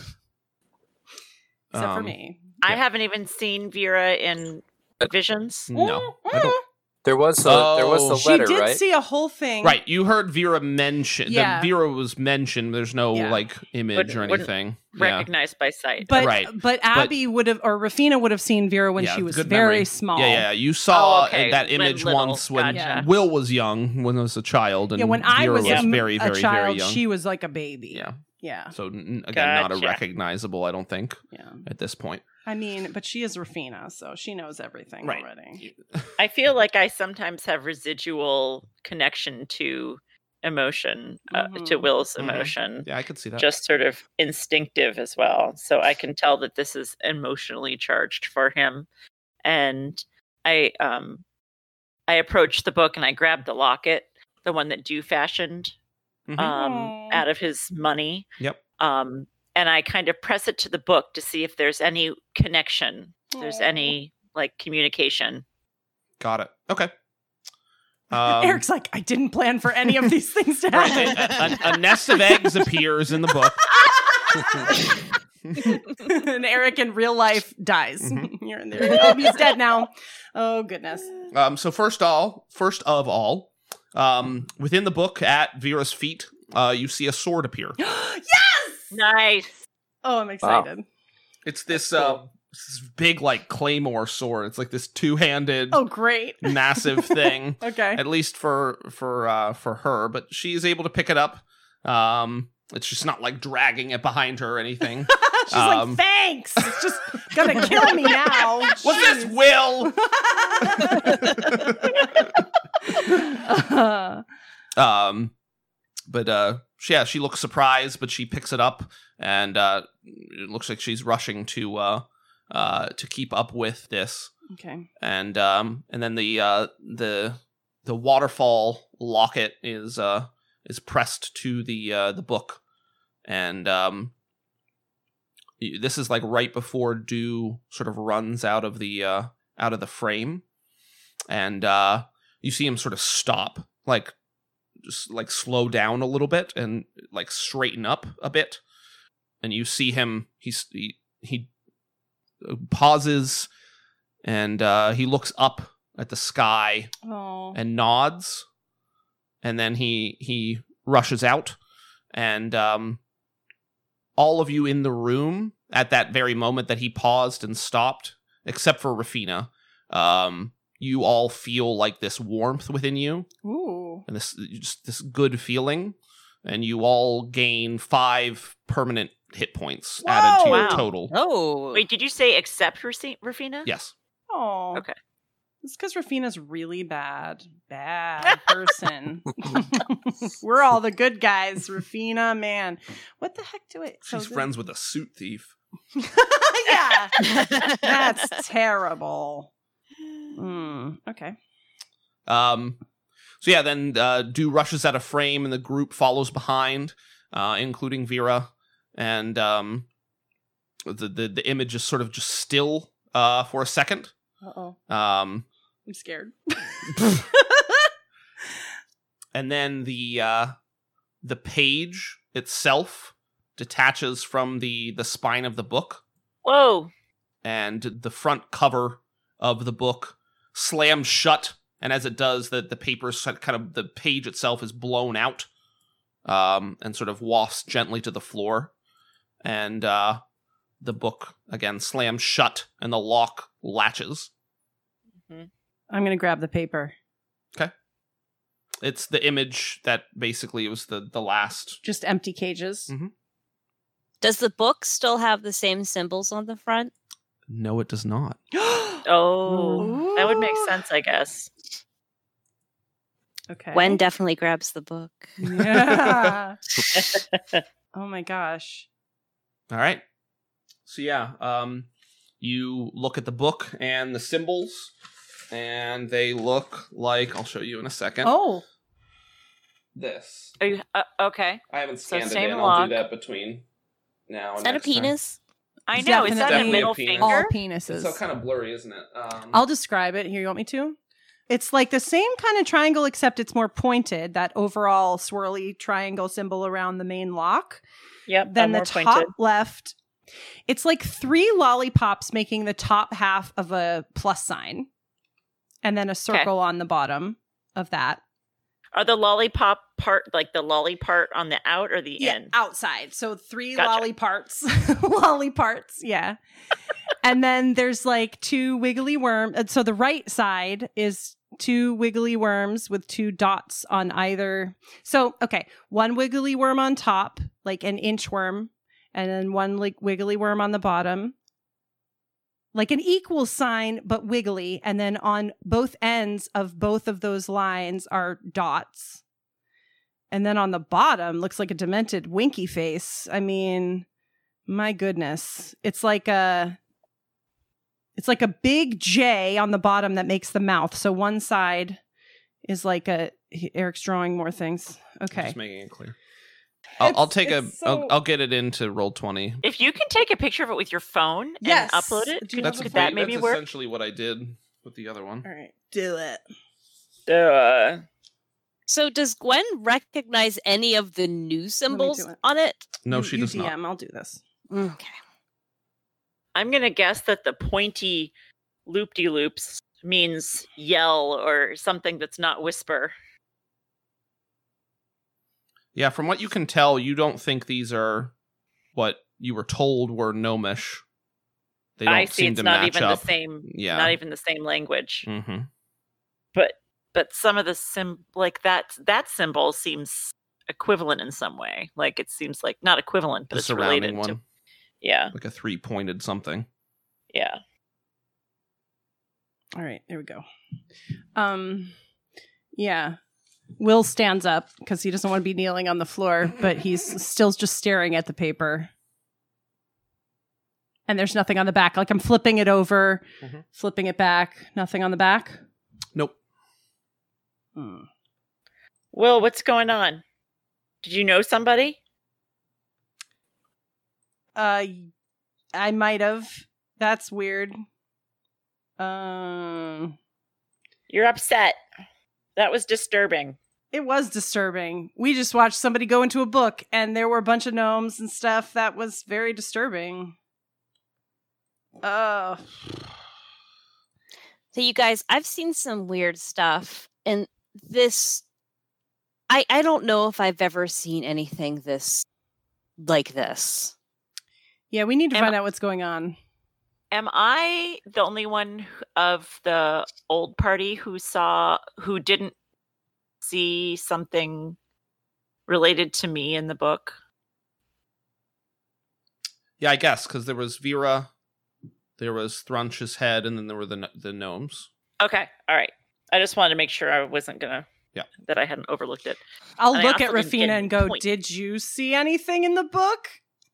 Speaker 8: except for
Speaker 1: Um,
Speaker 8: me.
Speaker 3: I
Speaker 1: Yeah.
Speaker 3: haven't even seen Vera in visions.
Speaker 1: No. I don't.
Speaker 4: There was the there was the
Speaker 1: Oh.
Speaker 8: She
Speaker 4: letter,
Speaker 8: did
Speaker 4: right?
Speaker 8: see a whole thing.
Speaker 1: Right. You heard Vera mention.
Speaker 8: Yeah.
Speaker 1: That Vera was mentioned. There's no
Speaker 8: Yeah.
Speaker 1: like image
Speaker 3: Wouldn't-
Speaker 1: or
Speaker 3: wouldn't
Speaker 1: anything. Yeah.
Speaker 3: Recognized by sight.
Speaker 8: But
Speaker 1: Right.
Speaker 8: but Abby would have or Rafina would have seen Vera when
Speaker 1: Yeah,
Speaker 8: she was
Speaker 1: good
Speaker 8: very
Speaker 1: memory.
Speaker 8: small.
Speaker 1: Yeah, yeah. You saw
Speaker 3: Oh, okay.
Speaker 1: that
Speaker 3: When
Speaker 1: image
Speaker 3: little.
Speaker 1: once when
Speaker 3: Gotcha.
Speaker 1: Will was young, when he was a child, and
Speaker 8: Yeah, when I
Speaker 1: Vera
Speaker 8: was,
Speaker 1: was,
Speaker 8: a, m-
Speaker 1: very,
Speaker 8: a
Speaker 1: very, very
Speaker 8: child,
Speaker 1: young.
Speaker 8: she was like a baby.
Speaker 1: Yeah.
Speaker 8: Yeah.
Speaker 1: So n- again, not a
Speaker 3: Gotcha.
Speaker 1: recognizable. I don't think
Speaker 8: Yeah.
Speaker 1: at this point.
Speaker 8: I mean, but she is Rafina, so she knows everything
Speaker 1: Right.
Speaker 8: already.
Speaker 3: I feel like I sometimes have residual connection to emotion, uh, to
Speaker 8: Mhm.
Speaker 3: Will's
Speaker 1: Mhm.
Speaker 3: emotion,
Speaker 1: Yeah, I could see that.
Speaker 3: just sort of instinctive as well. So I can tell that this is emotionally charged for him. And I um I approached the book and I grabbed the locket, the one that Dew fashioned
Speaker 1: Mhm.
Speaker 3: um
Speaker 8: Aw.
Speaker 3: out of his money.
Speaker 1: Yep.
Speaker 3: Um and I kind of press it to the book to see if there's any connection, if there's
Speaker 8: Aw.
Speaker 3: any like communication.
Speaker 1: Got it. Okay. Um,
Speaker 8: Eric's like, I didn't plan for any of these things to
Speaker 1: right,
Speaker 8: happen.
Speaker 1: a, a, a nest of eggs appears in the book.
Speaker 8: And Eric in real life dies.
Speaker 1: Mhm.
Speaker 8: You're in there. Oh, he's dead now. Oh goodness.
Speaker 1: Um, so first all, first of all, um, within the book at Vera's feet, uh, you see a sword appear.
Speaker 8: Yes!
Speaker 3: Nice.
Speaker 8: Oh, I'm excited.
Speaker 1: It's this, uh, this big like claymore sword. It's like this two-handed,
Speaker 8: Oh, great.
Speaker 1: massive thing.
Speaker 8: Okay.
Speaker 1: At least for for uh, for her, but she's able to pick it up. Um, it's just not like dragging it behind her or anything.
Speaker 8: She's
Speaker 1: Um,
Speaker 8: like, thanks. It's just gonna kill me now.
Speaker 1: Was this Will?
Speaker 8: Uh,
Speaker 1: Um, but uh, she- yeah, she looks surprised, but she picks it up, and uh, it looks like she's rushing to uh, uh, to keep up with this.
Speaker 8: okay.
Speaker 1: And um, and then the uh, the the waterfall locket is uh, is pressed to the uh, the book, and um, y- this is like right before Dew sort of runs out of the uh, out of the frame, and uh, you see him sort of stop, like just like slow down a little bit and like straighten up a bit, and you see him he's he, he pauses and uh, he looks up at the sky
Speaker 8: Oh.
Speaker 1: and nods, and then he he rushes out, and um, all of you in the room at that very moment that he paused and stopped, except for Rafina, um, you all feel like this warmth within you,
Speaker 8: Ooh.
Speaker 1: and this just this good feeling, and you all gain five permanent hit points added to
Speaker 8: Whoa!
Speaker 1: your
Speaker 3: Wow.
Speaker 1: total.
Speaker 6: Oh.
Speaker 3: Wait, did you say except Rafi- Rafina?
Speaker 1: Yes.
Speaker 8: Oh.
Speaker 3: Okay.
Speaker 8: It's because Rafina's really bad. Bad person. We're all the good guys. Rafina, man. What the heck do I... so
Speaker 1: She's
Speaker 8: the-
Speaker 1: friends with a suit thief.
Speaker 8: Yeah. That's terrible. Mm, okay.
Speaker 1: Um, so yeah, then uh, Dew rushes out of frame, and the group follows behind, uh, including Vera, and um, the, the the image is sort of just still uh, for a second.
Speaker 8: Uh-oh.
Speaker 1: Um,
Speaker 8: I'm scared.
Speaker 1: and then the uh, the page itself detaches from the the spine of the book,
Speaker 3: Whoa.
Speaker 1: and the front cover of the book slams shut, and as it does, the the paper kind of the page itself is blown out, um, and sort of wafts gently to the floor, and uh, the book again slams shut, and the lock latches.
Speaker 8: I'm going to grab the paper.
Speaker 1: It's the image that basically was the the last.
Speaker 8: Just empty cages.
Speaker 1: Mm.
Speaker 7: Does the book still have the same symbols on the front?
Speaker 1: No, it does not.
Speaker 3: Oh, that would make sense, I guess.
Speaker 8: Okay.
Speaker 7: Gwen definitely grabs the book.
Speaker 8: Yeah. Oh my gosh.
Speaker 1: All right. So yeah, um, you look at the book and the symbols, and they look like, I'll show you in a second.
Speaker 8: Oh.
Speaker 1: This.
Speaker 3: Are you uh, okay?
Speaker 1: I haven't
Speaker 3: So
Speaker 1: scanned it
Speaker 3: same
Speaker 1: in. I'll
Speaker 3: lock.
Speaker 1: do that between now
Speaker 7: Is
Speaker 1: and
Speaker 7: that a
Speaker 1: next time.
Speaker 7: penis?
Speaker 3: I know. Is that a
Speaker 8: Definitely
Speaker 3: middle
Speaker 1: a penis.
Speaker 3: finger?
Speaker 8: All penises.
Speaker 1: It's so kind of blurry, isn't it? Um,
Speaker 8: I'll describe it. Here, you want me to? It's like the same kind of triangle, except it's more pointed. That overall swirly triangle symbol around the main lock.
Speaker 3: Yep.
Speaker 8: Then
Speaker 3: I'm
Speaker 8: the
Speaker 3: more
Speaker 8: top
Speaker 3: pointed.
Speaker 8: left, it's like three lollipops making the top half of a plus sign, and then a circle on the bottom of that.
Speaker 3: Are the lollipop part like the lolly part on the out or the
Speaker 8: Yeah,
Speaker 3: in?
Speaker 8: outside. So three
Speaker 3: Gotcha.
Speaker 8: lolly parts. Lolly parts, yeah. And then there's like two wiggly worms. So the right side is two wiggly worms with two dots on either. So, okay, one wiggly worm on top, like an inchworm, and then one like wiggly worm on the bottom. Like an equal sign, but wiggly. And then on both ends of both of those lines are dots. And then on the bottom looks like a demented winky face. I mean, my goodness. It's like a it's like a big J on the bottom that makes the mouth. So one side is like a Eric's drawing more things. Okay.
Speaker 1: Just making it clear. I'll,
Speaker 8: It's-
Speaker 1: I'll take a.
Speaker 8: it's
Speaker 1: will
Speaker 8: so-
Speaker 1: I'll get it into Roll twenty.
Speaker 3: If you can take a picture of it with your phone
Speaker 8: Yes.
Speaker 3: and upload it,
Speaker 8: Do you
Speaker 3: could,
Speaker 8: have
Speaker 3: could
Speaker 8: a
Speaker 3: that
Speaker 8: phone?
Speaker 3: maybe
Speaker 1: that's
Speaker 3: work?
Speaker 1: essentially what I did with the other one.
Speaker 8: All right. Do it.
Speaker 3: So, uh,
Speaker 7: So does Gwen recognize any of the new symbols
Speaker 8: do it.
Speaker 7: on it?
Speaker 1: No,
Speaker 8: You-
Speaker 1: she
Speaker 8: you
Speaker 1: does
Speaker 8: D M,
Speaker 1: not.
Speaker 8: I'll do this.
Speaker 7: Okay.
Speaker 3: I'm going to guess that the pointy loop-de-loops means yell or something that's not whisper.
Speaker 1: Yeah, from what you can tell, you don't think these are what you were told were Gnomish. They don't
Speaker 3: I see
Speaker 1: seem
Speaker 3: it's
Speaker 1: to
Speaker 3: not
Speaker 1: match
Speaker 3: even
Speaker 1: up.
Speaker 3: the same,
Speaker 1: Yeah.
Speaker 3: not even the same language.
Speaker 1: Mm-hmm.
Speaker 3: But but some of the sim like that that symbol seems equivalent in some way. Like it seems like not equivalent, but
Speaker 1: The
Speaker 3: it's
Speaker 1: surrounding
Speaker 3: related
Speaker 1: one,
Speaker 3: to yeah,
Speaker 1: like a three-pointed something.
Speaker 3: yeah.
Speaker 8: All right, there we go. Um, yeah. Will stands up because he doesn't want to be kneeling on the floor, but he's still just staring at the paper. And there's nothing on the back. Like I'm flipping it over,
Speaker 1: Mhm.
Speaker 8: flipping it back. Nothing on the back.
Speaker 1: Nope.
Speaker 8: Hmm.
Speaker 3: Will, what's going on? Did you know somebody?
Speaker 8: Uh, I might have. That's weird. Um,
Speaker 3: You're upset. That was disturbing.
Speaker 8: it was disturbing. We just watched somebody go into a book, and there were a bunch of gnomes and stuff. That was very disturbing. Oh.
Speaker 7: So you guys, I've seen some weird stuff, and this, I I don't know if I've ever seen anything this like this.
Speaker 8: Yeah, we need to
Speaker 3: Am-
Speaker 8: find out what's going on.
Speaker 3: Am I the only one of the old party who saw who didn't see something related to me in the book?
Speaker 1: Yeah, I guess, because there was Vera, there was Thrunch's head, and then there were the gn- the gnomes.
Speaker 3: Okay, all right. I just wanted to make sure I wasn't gonna
Speaker 1: Yeah.
Speaker 3: that I hadn't overlooked it.
Speaker 8: I'll
Speaker 3: I
Speaker 8: look at
Speaker 3: also didn't get
Speaker 8: Rafina and go,
Speaker 3: point.
Speaker 8: did you see anything in the book?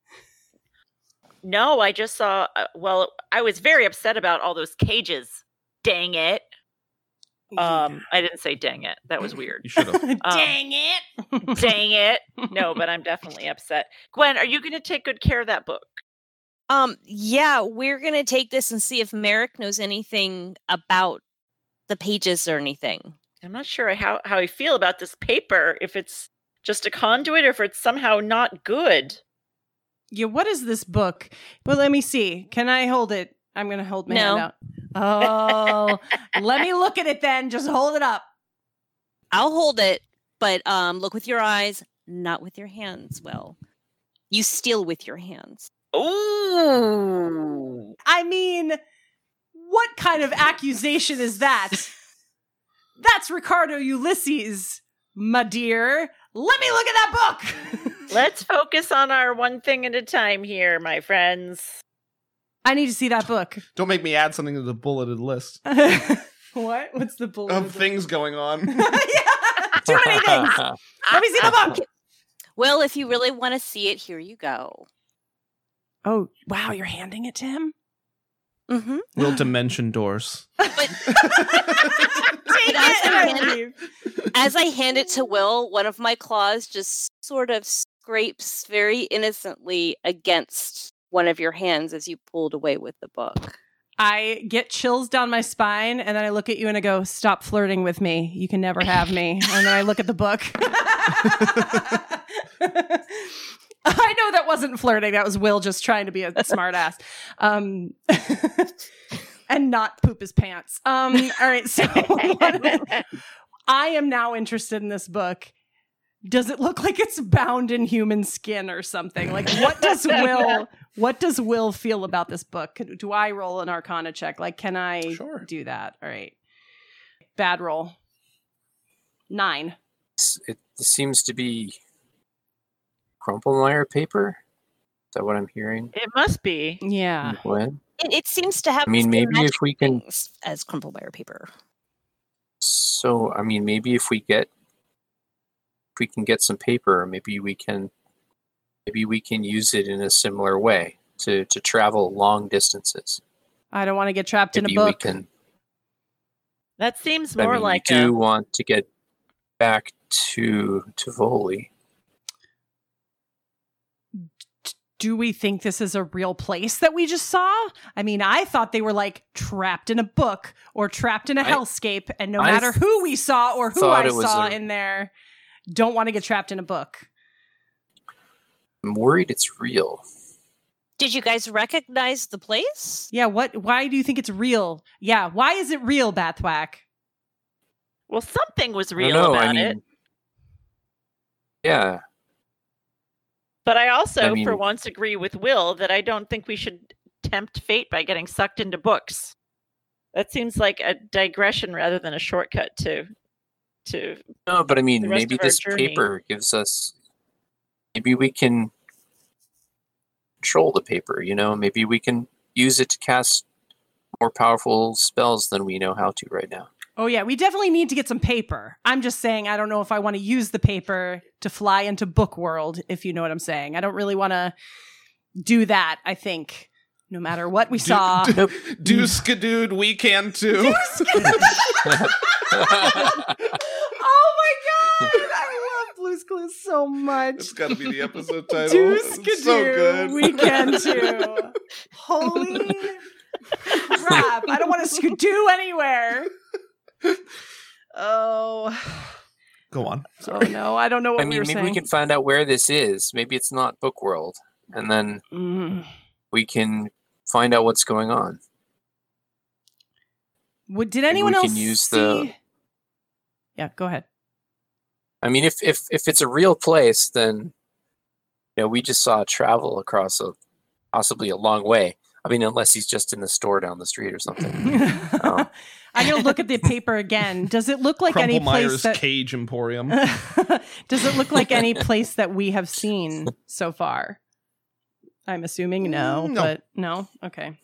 Speaker 3: No, I just saw. Uh, well, I was very upset about all those cages. Dang it! Um, I didn't say "dang it." That was weird.
Speaker 1: You should have.
Speaker 8: Dang it.
Speaker 3: Dang it! No, but I'm definitely upset. Gwen, are you going to take good care of that book?
Speaker 7: Um, yeah, we're gonna take this and see if Merrick knows anything about the pages or anything.
Speaker 3: I'm not sure how how I feel about this paper. If it's just a conduit, or if it's somehow not good.
Speaker 8: Yeah, what is this book? Well, let me see. Can I hold it? I'm going to hold my
Speaker 7: No.
Speaker 8: hand out. Oh, let me look at it then. Just hold it up.
Speaker 7: I'll hold it, but um, look with your eyes, not with your hands. Will you steal with your hands?
Speaker 3: Ooh.
Speaker 8: I mean, what kind of accusation is that? That's Ricardo Ulysses, my dear. Let me look at that book.
Speaker 3: Let's focus on our one thing at a time here, my friends.
Speaker 8: I need to see that book.
Speaker 1: Don't make me add something to the bulleted list
Speaker 8: What? What's the bullet?
Speaker 1: of things going on.
Speaker 8: Yeah, too many things. Let me see the book.
Speaker 7: Well, if you really want to see it, here you go.
Speaker 8: Oh, wow, you're handing it to him?
Speaker 7: Mm-hmm.
Speaker 1: Real dimension doors.
Speaker 7: But
Speaker 8: Take
Speaker 7: it and I
Speaker 8: and I leave.
Speaker 7: as I hand it to Will, one of my claws just sort of scrapes very innocently against one of your hands as you pulled away with the book.
Speaker 8: I get chills down my spine, and then I look at you and I go, stop flirting with me. You can never have me. And then I look at the book. I know that wasn't flirting. That was Will just trying to be a smart ass. Um, and not poop his pants. Um, all right, so I am now interested in this book. Does it look like it's bound in human skin or something? Like, what does Will what does Will feel about this book? Could- Do I roll an Arcana check? Like, can I
Speaker 1: Sure.
Speaker 8: do that? All right. Bad roll. Nine.
Speaker 4: It's- It seems to be Crumpelmeyer paper. Is that what I'm hearing?
Speaker 3: It must be.
Speaker 8: Yeah.
Speaker 4: Gwen?
Speaker 7: It, it seems to have.
Speaker 4: I mean,
Speaker 7: the same
Speaker 4: maybe if
Speaker 7: magic
Speaker 4: we can-
Speaker 7: things as Crumpelmeyer paper.
Speaker 4: So, I mean, maybe if we get, if we can get some paper, maybe we can, maybe we can use it in a similar way to to travel long distances.
Speaker 8: I don't want to get trapped
Speaker 4: Maybe
Speaker 8: in a
Speaker 4: we
Speaker 8: book.
Speaker 4: can.
Speaker 3: That seems
Speaker 4: I
Speaker 3: more
Speaker 4: mean,
Speaker 3: like
Speaker 4: we do
Speaker 3: a.
Speaker 4: want to get back to to Voli.
Speaker 8: do we think this is a real place that we just saw? I mean, I thought they were like trapped in a book or trapped in a
Speaker 4: I-
Speaker 8: hellscape, and no
Speaker 4: I
Speaker 8: matter who we saw or who
Speaker 4: thought
Speaker 8: I
Speaker 4: it was
Speaker 8: saw
Speaker 4: a-
Speaker 8: in there, don't want to get trapped in a book.
Speaker 4: I'm worried it's real.
Speaker 7: Did you guys recognize the place?
Speaker 8: Yeah, what? Why do you think it's real? Yeah, why is it real, Bathwack?
Speaker 3: Well, something was
Speaker 4: I
Speaker 3: real
Speaker 4: don't know,
Speaker 3: about
Speaker 4: I mean,
Speaker 3: it.
Speaker 4: Yeah.
Speaker 3: But I also,
Speaker 4: I mean-
Speaker 3: for once, agree with Will that I don't think we should tempt fate by getting sucked into books. That seems like a digression rather than a shortcut to to
Speaker 4: No, but I mean,
Speaker 3: the rest
Speaker 4: maybe
Speaker 3: of our
Speaker 4: this
Speaker 3: journey.
Speaker 4: paper gives us. Maybe we can control the paper. You know, maybe we can use it to cast more powerful spells than we know how to right now.
Speaker 8: Oh, yeah, we definitely need to get some paper. I'm just saying, I don't know if I want to use the paper to fly into book world, if you know what I'm saying. I don't really want to do that, I think, no matter what we
Speaker 1: Do-
Speaker 8: saw.
Speaker 1: do, do skadood, we can too.
Speaker 8: Oh my god! I love Blue's Clues so much.
Speaker 1: It's got to be the episode title.
Speaker 8: Do
Speaker 1: It's
Speaker 8: skidoo,
Speaker 1: so good.
Speaker 8: we can too. Holy crap! I don't want to skidoo anywhere. Oh,
Speaker 1: Go on.
Speaker 8: oh no! I don't know what
Speaker 4: I
Speaker 8: we
Speaker 4: mean,
Speaker 8: were
Speaker 4: maybe
Speaker 8: saying.
Speaker 4: we can find out where this is. Maybe it's not Book World, and then
Speaker 8: Mm.
Speaker 4: we can find out what's going on.
Speaker 8: Would, did
Speaker 4: Maybe
Speaker 8: anyone
Speaker 4: we
Speaker 8: else
Speaker 4: can use
Speaker 8: see?
Speaker 4: the-
Speaker 8: Yeah, go ahead.
Speaker 4: I mean, if if if it's a real place, then you know we just saw travel across a possibly a long way. I mean, unless he's just in the store down the street or something. Oh.
Speaker 8: I'm gonna look at the paper again. Does it look like any place
Speaker 1: Crumplemeyer's
Speaker 8: that?
Speaker 1: Cage Emporium.
Speaker 8: Does it look like any place that we have seen so far? I'm assuming no,
Speaker 1: Mm, no.
Speaker 8: but no. Okay.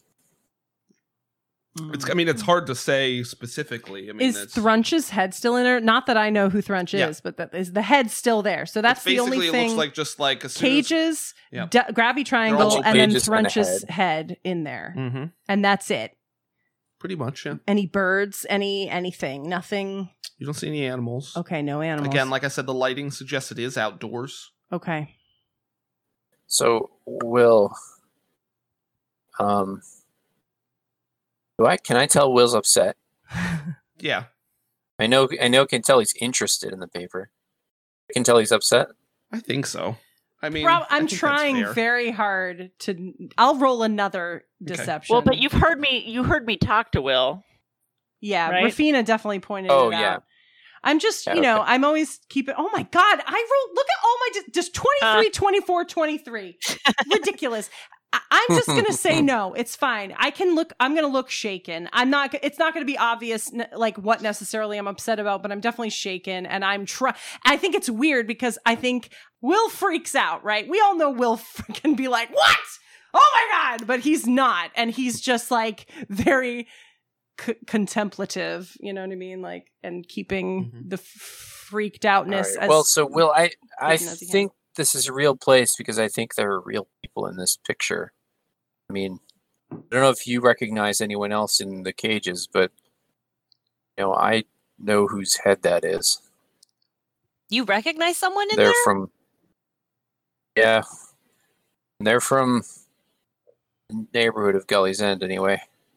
Speaker 1: It's. I mean, it's hard to say specifically. I mean,
Speaker 8: Is
Speaker 1: it's,
Speaker 8: Thrunch's head still in there? Not that I know who Thrunch
Speaker 1: Yeah.
Speaker 8: is, but that is the head still there. So that's
Speaker 1: it's
Speaker 8: the only
Speaker 1: basically,
Speaker 8: thing.
Speaker 1: It looks like just like as soon as-
Speaker 8: cages,
Speaker 1: Yeah.
Speaker 8: d- grabby triangle,
Speaker 1: all
Speaker 8: and then
Speaker 4: cages and a
Speaker 8: Thrunch's head. in there,
Speaker 1: Mhm.
Speaker 8: and that's it.
Speaker 1: Pretty much, yeah.
Speaker 8: Any birds? Any anything? Nothing.
Speaker 1: You don't see any animals.
Speaker 8: Okay, no animals.
Speaker 1: Again, like I said, the lighting suggests it is outdoors.
Speaker 8: okay.
Speaker 4: So, Will, um, do I can I tell Will's upset?
Speaker 1: Yeah.
Speaker 4: I know I know I can tell he's interested in the paper. I can tell he's upset.
Speaker 1: I think so. I mean,
Speaker 8: Prob-
Speaker 1: I
Speaker 8: I'm
Speaker 1: think that's
Speaker 8: trying
Speaker 1: fair.
Speaker 8: very hard to. I'll roll another
Speaker 1: Okay.
Speaker 8: deception.
Speaker 3: Well, but you've heard me. You heard me talk to Will.
Speaker 8: yeah,
Speaker 3: right?
Speaker 8: Rafina definitely pointed
Speaker 4: Oh,
Speaker 8: it
Speaker 4: yeah.
Speaker 8: out. I'm just,
Speaker 4: Yeah,
Speaker 8: you know,
Speaker 4: okay.
Speaker 8: I'm always keeping. Oh my god, I rolled. Look at all my di- just twenty-three, twenty-four, twenty-three. Ridiculous. I- I'm just gonna say no. It's fine. I can look. I'm gonna look shaken. I'm not. It's not gonna be obvious n- like what necessarily I'm upset about, but I'm definitely shaken, and I'm try. I think it's weird because I think Will freaks out. Right? We all know Will can be like, "What? Oh my god!" But he's not, and he's just like very c- contemplative. You know what I mean? Like, and keeping
Speaker 1: Mhm.
Speaker 8: the f- freaked outness.
Speaker 4: Alright,
Speaker 8: As,
Speaker 4: well, so Will, I I
Speaker 8: freaking as he can.
Speaker 4: think this is a real place because I think there are real people in this picture. I mean, I don't know if you recognize anyone else in the cages, but you know, I know whose head that is.
Speaker 7: You recognize someone in
Speaker 4: They're
Speaker 7: there?
Speaker 4: from, yeah, they're from the neighborhood of Gully's End, anyway.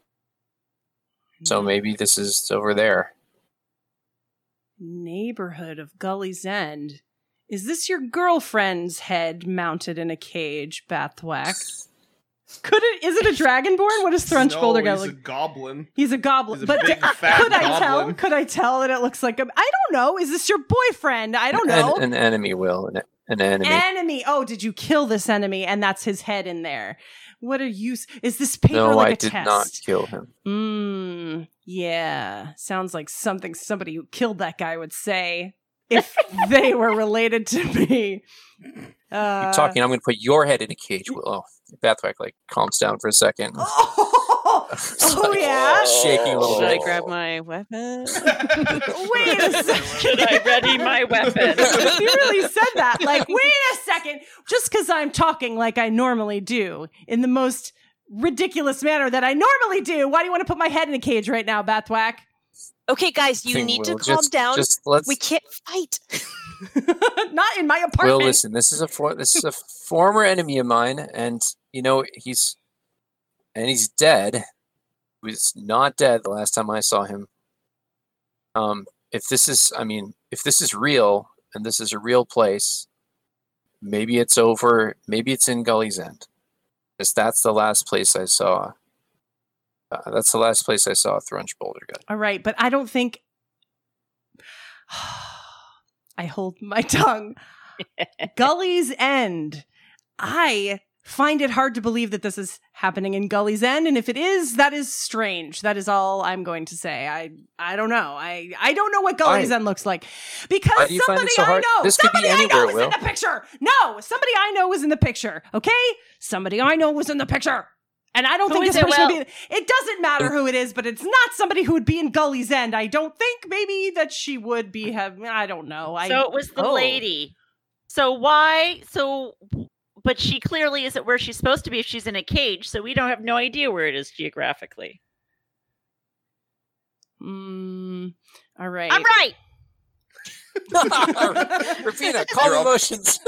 Speaker 4: So maybe this is over there.
Speaker 8: Neighborhood of Gully's End. Is this your girlfriend's head mounted in a cage, Bathwack? Could it? Is it a dragonborn? What does Thrunch
Speaker 1: no,
Speaker 8: Boulder go
Speaker 1: he's
Speaker 8: like?
Speaker 1: a goblin.
Speaker 8: He's a goblin.
Speaker 1: he's a
Speaker 8: but
Speaker 1: big,
Speaker 8: uh,
Speaker 1: fat
Speaker 8: could I tell?
Speaker 1: goblin.
Speaker 8: Could I tell that it looks like a? I don't know. Is this your boyfriend? I don't
Speaker 4: An-
Speaker 8: know.
Speaker 4: An, enemy, Will, an, an enemy.
Speaker 8: Enemy. Oh, did you kill this enemy? And that's his head in there. What are you? Is this paper
Speaker 4: no,
Speaker 8: like
Speaker 4: I
Speaker 8: a
Speaker 4: did
Speaker 8: test?
Speaker 4: not kill him.
Speaker 8: Mm, yeah. Sounds like something somebody who killed that guy would say if they were related to me. Uh,
Speaker 4: You're talking. I'm going to put your head in a cage, Will. Oh, Bathwack like calms down for a second.
Speaker 8: Oh,
Speaker 4: It's
Speaker 8: oh
Speaker 4: like
Speaker 8: yeah.
Speaker 4: shaking a little
Speaker 7: Should I
Speaker 4: bit.
Speaker 7: grab my weapon?
Speaker 8: Wait a second.
Speaker 3: Should I ready my weapon?
Speaker 8: You really said that. Like, wait a second. Just because I'm talking like I normally do in the most ridiculous manner that I normally do, why do you want to put my head in a cage right now, Bathwack?
Speaker 7: Okay, guys, you
Speaker 4: Thing,
Speaker 7: need to
Speaker 4: Will.
Speaker 7: calm
Speaker 4: Just-
Speaker 7: down.
Speaker 4: Just let's.
Speaker 7: We can't fight.
Speaker 8: Not in my apartment.
Speaker 4: Well, listen, this is a for, this is a former enemy of mine, and you know he's and he's dead. He was not dead the last time I saw him. Um, if this is, I mean, if this is real and this is a real place, maybe it's over. Maybe it's in Gully's End, because that's the last place I saw. Uh, that's the last place I saw a Thrunch Bouldergut.
Speaker 8: All right, but I don't think. I hold my tongue. Gully's End. I find it hard to believe that this is happening in Gully's End, and if it is, that is strange. That is all I'm going to say. I I don't know. I I don't know what Gully's
Speaker 4: I,
Speaker 8: End looks like because
Speaker 4: why do you find
Speaker 8: somebody
Speaker 4: it so hard?
Speaker 8: I know,
Speaker 4: This could be
Speaker 8: somebody I
Speaker 4: anywhere,
Speaker 8: know was
Speaker 4: Will.
Speaker 8: in the picture. No, somebody I know was in the picture. Okay, somebody I know was in the picture. And I don't
Speaker 3: Who
Speaker 8: think
Speaker 3: is
Speaker 8: this
Speaker 3: it,
Speaker 8: person
Speaker 3: Will?
Speaker 8: would be. It doesn't matter who it is, but it's not somebody who would be in Gully's End. I don't think maybe that she would be. Have I don't know. I,
Speaker 3: So it was the
Speaker 8: oh.
Speaker 3: lady. So why? So, but she clearly isn't where she's supposed to be if she's in a cage. So we don't have no idea where it is geographically.
Speaker 8: Mm, all right.
Speaker 3: I'm right.
Speaker 4: Rafina, calm
Speaker 1: You're up.
Speaker 4: emotions.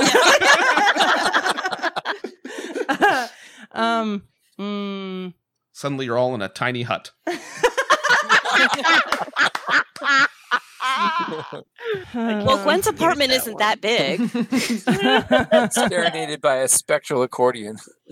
Speaker 8: um. Mm,
Speaker 1: Suddenly you're all in a tiny hut.
Speaker 7: Well, Gwen's apartment
Speaker 3: that
Speaker 7: isn't
Speaker 3: one.
Speaker 7: that big.
Speaker 4: Serenaded by a spectral accordion.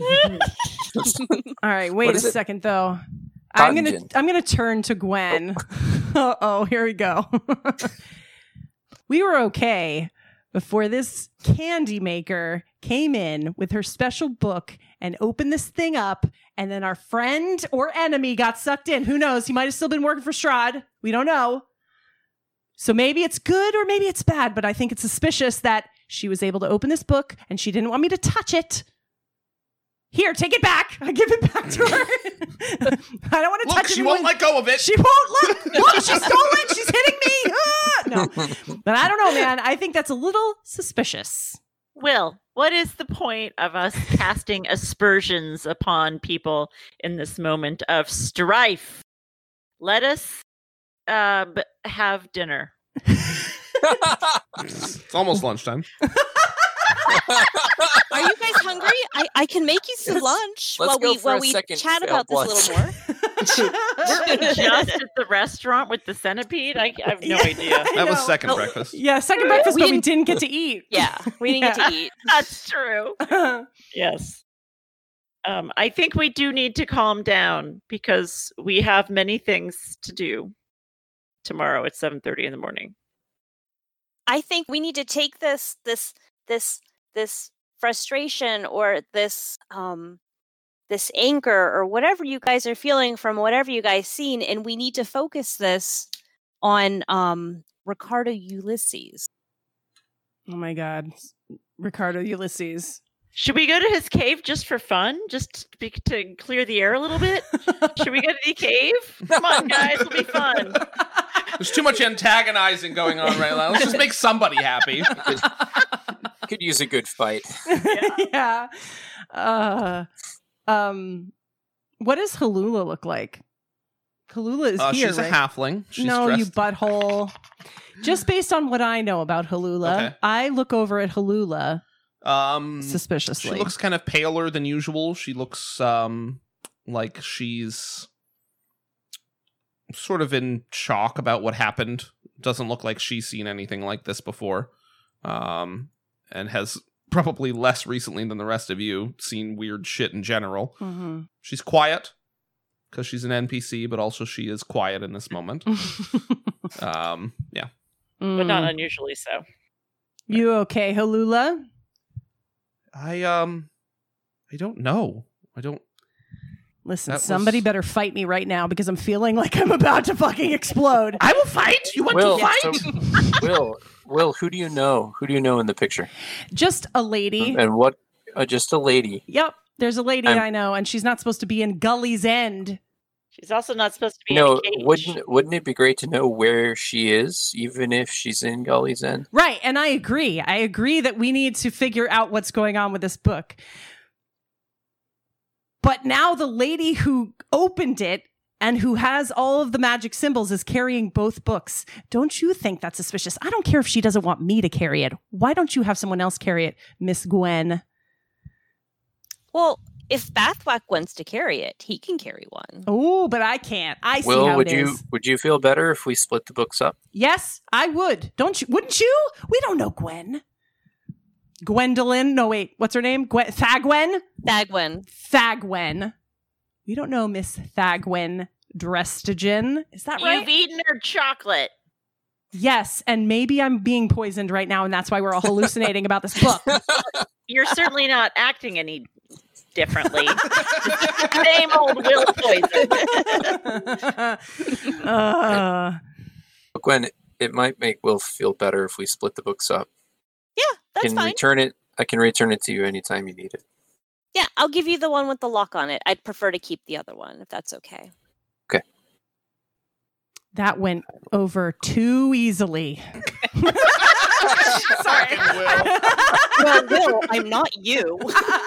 Speaker 8: all right. Wait
Speaker 4: What
Speaker 8: a
Speaker 4: is it?
Speaker 8: second, though. I'm gonna
Speaker 4: Cotton gin.
Speaker 8: I'm gonna turn to Gwen. Uh oh, here we go. We were okay before this candy maker came in with her special book and opened this thing up, and then our friend or enemy got sucked in. Who knows? He might have still been working for Strahd. We don't know. So maybe it's good or maybe it's bad, but I think it's suspicious that she was able to open this book and she didn't want me to touch it. Here, take it back. I give it back to her. I don't want to
Speaker 1: Look,
Speaker 8: touch it.
Speaker 1: she won't let go of it.
Speaker 8: She won't look. Look, she stole it. She's hitting me. Ah! No, but I don't know, man. I think that's a little suspicious.
Speaker 3: Will, what is the point of us casting aspersions upon people in this moment of strife? Let us uh, b- have dinner.
Speaker 1: It's almost lunchtime.
Speaker 7: Are you guys hungry? I, I can make you some lunch
Speaker 4: Let's
Speaker 7: while
Speaker 4: go
Speaker 7: we
Speaker 4: for
Speaker 7: while
Speaker 4: a
Speaker 7: we
Speaker 4: second
Speaker 7: chat
Speaker 4: failed
Speaker 7: about this a
Speaker 4: lunch.
Speaker 7: little more.
Speaker 3: We're just at the restaurant with the centipede. I, I have no
Speaker 8: Yeah.
Speaker 3: idea.
Speaker 8: I
Speaker 1: That was
Speaker 8: know.
Speaker 1: second
Speaker 7: Oh.
Speaker 1: breakfast.
Speaker 8: Yeah, second breakfast,
Speaker 7: We
Speaker 8: but we
Speaker 7: didn't-
Speaker 8: didn't get to eat.
Speaker 7: Yeah, we didn't get to eat.
Speaker 3: That's true. Yes. Um, I think we do need to calm down because we have many things to do tomorrow at seven thirty in the morning.
Speaker 7: I think we need to take this this this this frustration or this um this anger or whatever you guys are feeling from whatever you guys seen, and we need to focus this on um Ricardo Ulysses.
Speaker 8: Oh my God, Ricardo Ulysses.
Speaker 3: Should we go to his cave just for fun? Just to, be, to clear the air a little bit? Should we go to the cave? Come on, guys. It'll be fun.
Speaker 1: There's too much antagonizing going on right now. Let's just make somebody happy.
Speaker 4: Could use a good fight.
Speaker 8: Yeah. Uh, um, what does Halula look like? Halula is
Speaker 1: Uh,
Speaker 8: here,
Speaker 1: she's
Speaker 8: right?
Speaker 1: a halfling. She's
Speaker 8: no,
Speaker 1: dressed...
Speaker 8: you butthole. Just based on what I know about Halula,
Speaker 1: Okay.
Speaker 8: I look over at Halula
Speaker 1: Um,
Speaker 8: suspiciously.
Speaker 1: She looks kind of paler than usual. She looks um like she's sort of in shock about what happened. Doesn't look like she's seen anything like this before. Um, and has probably less recently than the rest of you seen weird shit in general.
Speaker 8: Mm-hmm.
Speaker 1: She's quiet because she's an N P C, but also she is quiet in this moment. um, yeah.
Speaker 3: But not
Speaker 8: Mm.
Speaker 3: unusually so.
Speaker 8: You okay, Halula?
Speaker 1: I um I don't know. I don't
Speaker 8: Listen,
Speaker 1: That
Speaker 8: somebody
Speaker 1: was-
Speaker 8: better fight me right now because I'm feeling like I'm about to fucking explode.
Speaker 1: I will fight. You want
Speaker 4: Will,
Speaker 1: to fight?
Speaker 4: so- Will, Will, who do you know? Who do you know in the picture?
Speaker 8: Just a lady.
Speaker 4: And what? Uh, just a lady.
Speaker 8: Yep. There's a lady
Speaker 4: I'm-
Speaker 8: I know, and she's not supposed to be in Gully's End.
Speaker 3: She's also not supposed to be
Speaker 4: No,
Speaker 3: in a cage.
Speaker 4: wouldn't wouldn't it be great to know where she is, even if she's in Gully's End?
Speaker 8: Right, and I agree. I agree that we need to figure out what's going on with this book. But now the lady who opened it and who has all of the magic symbols is carrying both books. Don't you think that's suspicious? I don't care if she doesn't want me to carry it. Why don't you have someone else carry it, Miss Gwen?
Speaker 7: Well, if Bathwack wants to carry it, he can carry one.
Speaker 8: Oh, but I can't. I see
Speaker 4: Will,
Speaker 8: how
Speaker 4: would
Speaker 8: it
Speaker 4: you
Speaker 8: is.
Speaker 4: would you feel better if we split the books up?
Speaker 8: Yes, I would. Don't you? Wouldn't you? We don't know Gwen. Gwendolyn. No, wait. What's her name? Gwen. Thagwen.
Speaker 7: Thagwen.
Speaker 8: Thagwen. We don't know Miss Thagwen Drestagen. Is that right?
Speaker 3: You've eaten her chocolate.
Speaker 8: Yes, and maybe I'm being poisoned right now, and that's why we're all hallucinating about this book.
Speaker 3: You're certainly not acting any differently. Same old Will poison.
Speaker 8: uh,
Speaker 4: Gwen, it might make Will feel better if we split the books up.
Speaker 7: Yeah, that's
Speaker 4: can
Speaker 7: fine.
Speaker 4: return it. I can return it to you anytime you need it.
Speaker 7: Yeah, I'll give you the one with the lock on it. I'd prefer to keep the other one, if that's okay.
Speaker 4: Okay.
Speaker 8: That went over too easily. Sorry.
Speaker 1: Will.
Speaker 7: Well, Will, I'm not you.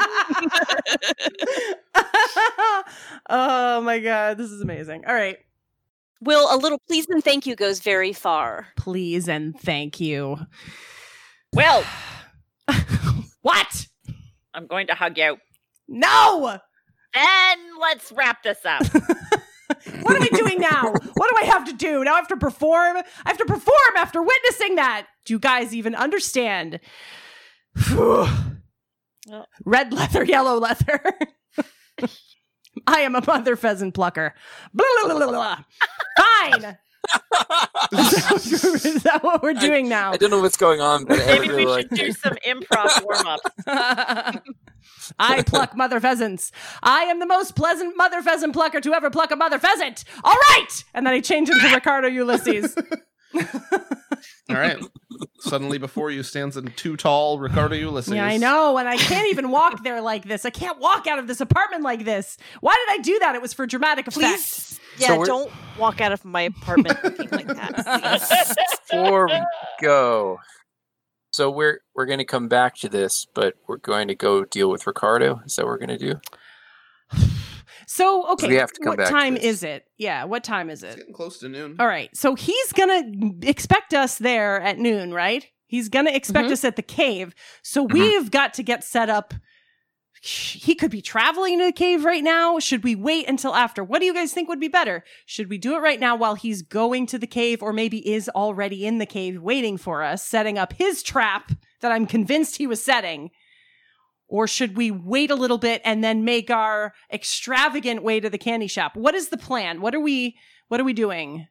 Speaker 8: Oh my god, this is amazing. All right.
Speaker 7: Will, a little please and thank you goes very far.
Speaker 8: Please and thank you.
Speaker 3: Well,
Speaker 8: What?
Speaker 3: I'm going to hug you.
Speaker 8: No!
Speaker 3: Then let's wrap this up.
Speaker 8: What are we doing now? What do I have to do? Now I have to perform? I have to perform after witnessing that. Do you guys even understand? Red leather, yellow leather. I am a mother pheasant plucker. Blah, blah, blah, blah. Fine. Is that what we're doing now?
Speaker 4: I don't know what's going on, but I
Speaker 3: Maybe
Speaker 4: really
Speaker 3: we
Speaker 4: like
Speaker 3: should do some improv warm-ups.
Speaker 8: I pluck mother pheasants. I am the most pleasant mother pheasant plucker to ever pluck a mother pheasant. All right. And then he changed into Ricardo Ulysses.
Speaker 1: All right. Suddenly before you stands a too tall Ricardo Ulysses.
Speaker 8: Yeah, I know. And I can't even walk there like this. I can't walk out of this apartment like this. Why did I do that? It was for dramatic effect.
Speaker 7: Please, yeah,
Speaker 4: So we're-
Speaker 7: don't walk out of my apartment looking like that.
Speaker 4: Before we go, so we're we're going to come back to this, but we're going to go deal with Ricardo. Is that what we're going to do?
Speaker 8: So, okay.
Speaker 4: We have to come
Speaker 8: what
Speaker 4: back to
Speaker 8: time
Speaker 4: this.
Speaker 8: is it? Yeah, what time is
Speaker 1: It's
Speaker 8: it?
Speaker 1: getting close to noon.
Speaker 8: All right. So he's going to expect us there at noon, right? He's going to expect
Speaker 7: Mhm.
Speaker 8: us at the cave. So
Speaker 4: Mhm.
Speaker 8: we've got to get set up. He could be traveling to the cave right now. Should we wait until after? What do you guys think would be better? Should we do it right now while he's going to the cave, or maybe is already in the cave waiting for us, setting up his trap that I'm convinced he was setting? Or should we wait a little bit and then make our extravagant way to the candy shop? What is the plan? What are we what are we doing?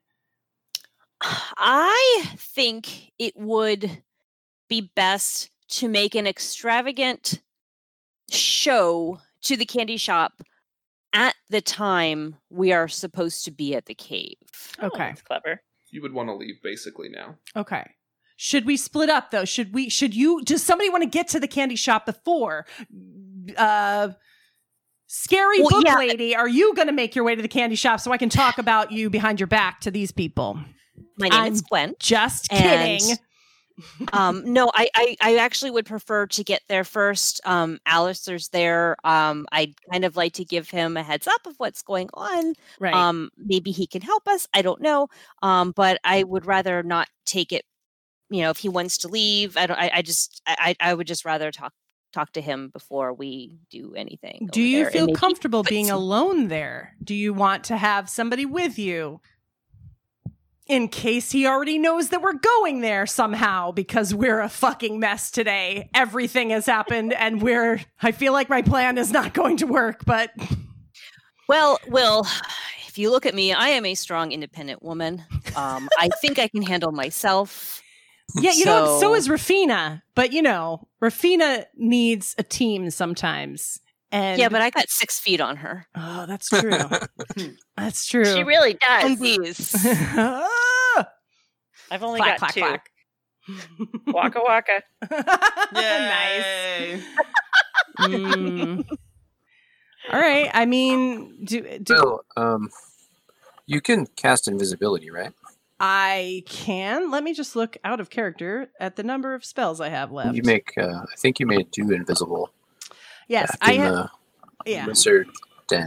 Speaker 7: I think it would be best to make an extravagant show to the candy shop at the time we are supposed to be at the cave.
Speaker 8: Okay.
Speaker 3: That's clever.
Speaker 1: You would want to leave basically now.
Speaker 8: Okay. Should we split up though? Should we should you does somebody want to get to the candy shop before? Uh Scary
Speaker 7: Well,
Speaker 8: book
Speaker 7: yeah.
Speaker 8: lady, are you going to make your way to the candy shop so I can talk about you behind your back to these people?
Speaker 7: My name
Speaker 8: I'm
Speaker 7: is Gwen.
Speaker 8: Just
Speaker 7: And-
Speaker 8: kidding.
Speaker 7: um no I, I i actually would prefer to get there first. um Alistair's there. um I'd kind of like to give him a heads up of what's going on.
Speaker 8: Right.
Speaker 7: um maybe he can help us, I don't know. um but I would rather not take it, you know, if he wants to leave. I don't i, I just I I would just rather talk talk to him before we do anything.
Speaker 8: Do
Speaker 7: over
Speaker 8: you
Speaker 7: there, and
Speaker 8: feel
Speaker 7: maybe
Speaker 8: comfortable
Speaker 7: put
Speaker 8: being
Speaker 7: some-
Speaker 8: alone there? Do you want to have somebody with you? In case he already knows that we're going there somehow, because we're a fucking mess today. Everything has happened and we're, I feel like my plan is not going to work, but
Speaker 7: Well, Will, if you look at me, I am a strong, independent woman. Um, I think I can handle myself.
Speaker 8: yeah, you know, so
Speaker 7: So-
Speaker 8: is Rafina. But you know, Rafina needs a team sometimes. And
Speaker 7: Yeah, but I got six feet on her.
Speaker 8: oh, that's true. That's true.
Speaker 3: She really does.
Speaker 7: And these.
Speaker 8: Ah!
Speaker 3: I've only
Speaker 8: Clack,
Speaker 3: got
Speaker 8: clack,
Speaker 3: two.
Speaker 8: clack.
Speaker 3: Waka waka.
Speaker 8: Nice.
Speaker 1: Yay.
Speaker 8: Mm. All right. I mean, do, do
Speaker 4: Will, um, you can cast invisibility, right?
Speaker 8: I can. Let me just look out of character at the number of spells I have left.
Speaker 4: You make. Uh, I think you made two invisible.
Speaker 8: yes,
Speaker 4: back
Speaker 8: I
Speaker 4: in
Speaker 8: have.
Speaker 4: the
Speaker 8: Yeah.
Speaker 4: wizard den.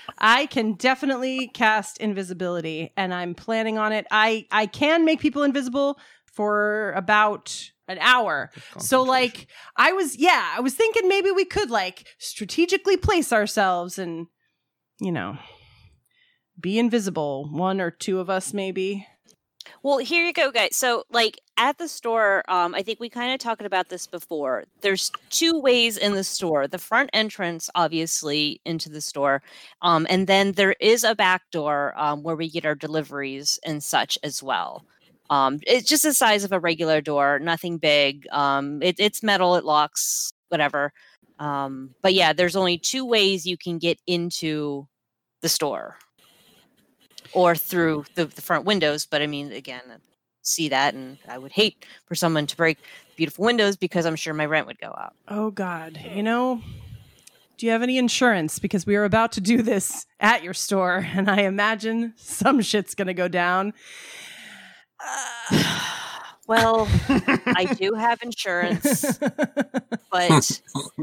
Speaker 8: I can definitely cast invisibility, and I'm planning on it. I I can make people invisible for about an hour. So like I was yeah, I was thinking maybe we could like strategically place ourselves and, you know, be invisible. One or two of us maybe.
Speaker 6: Well, here you go, guys. So, like, at the store, um, I think we kind of talked about this before. There's two ways in the store. The front entrance, obviously, into the store. Um, and then there is a back door um, where we get our deliveries and such as well. Um, it's just the size of a regular door, nothing big. Um, it, it's metal, it locks, whatever. Um, but yeah, there's only two ways you can get into the store. Or through the, the front windows, but I mean, again, I see that, and I would hate for someone to break beautiful windows because I'm sure my rent would go up.
Speaker 8: Oh God, you know, do you have any insurance? Because we are about to do this at your store, and I imagine some shit's gonna go down.
Speaker 6: Uh, well, I do have insurance, but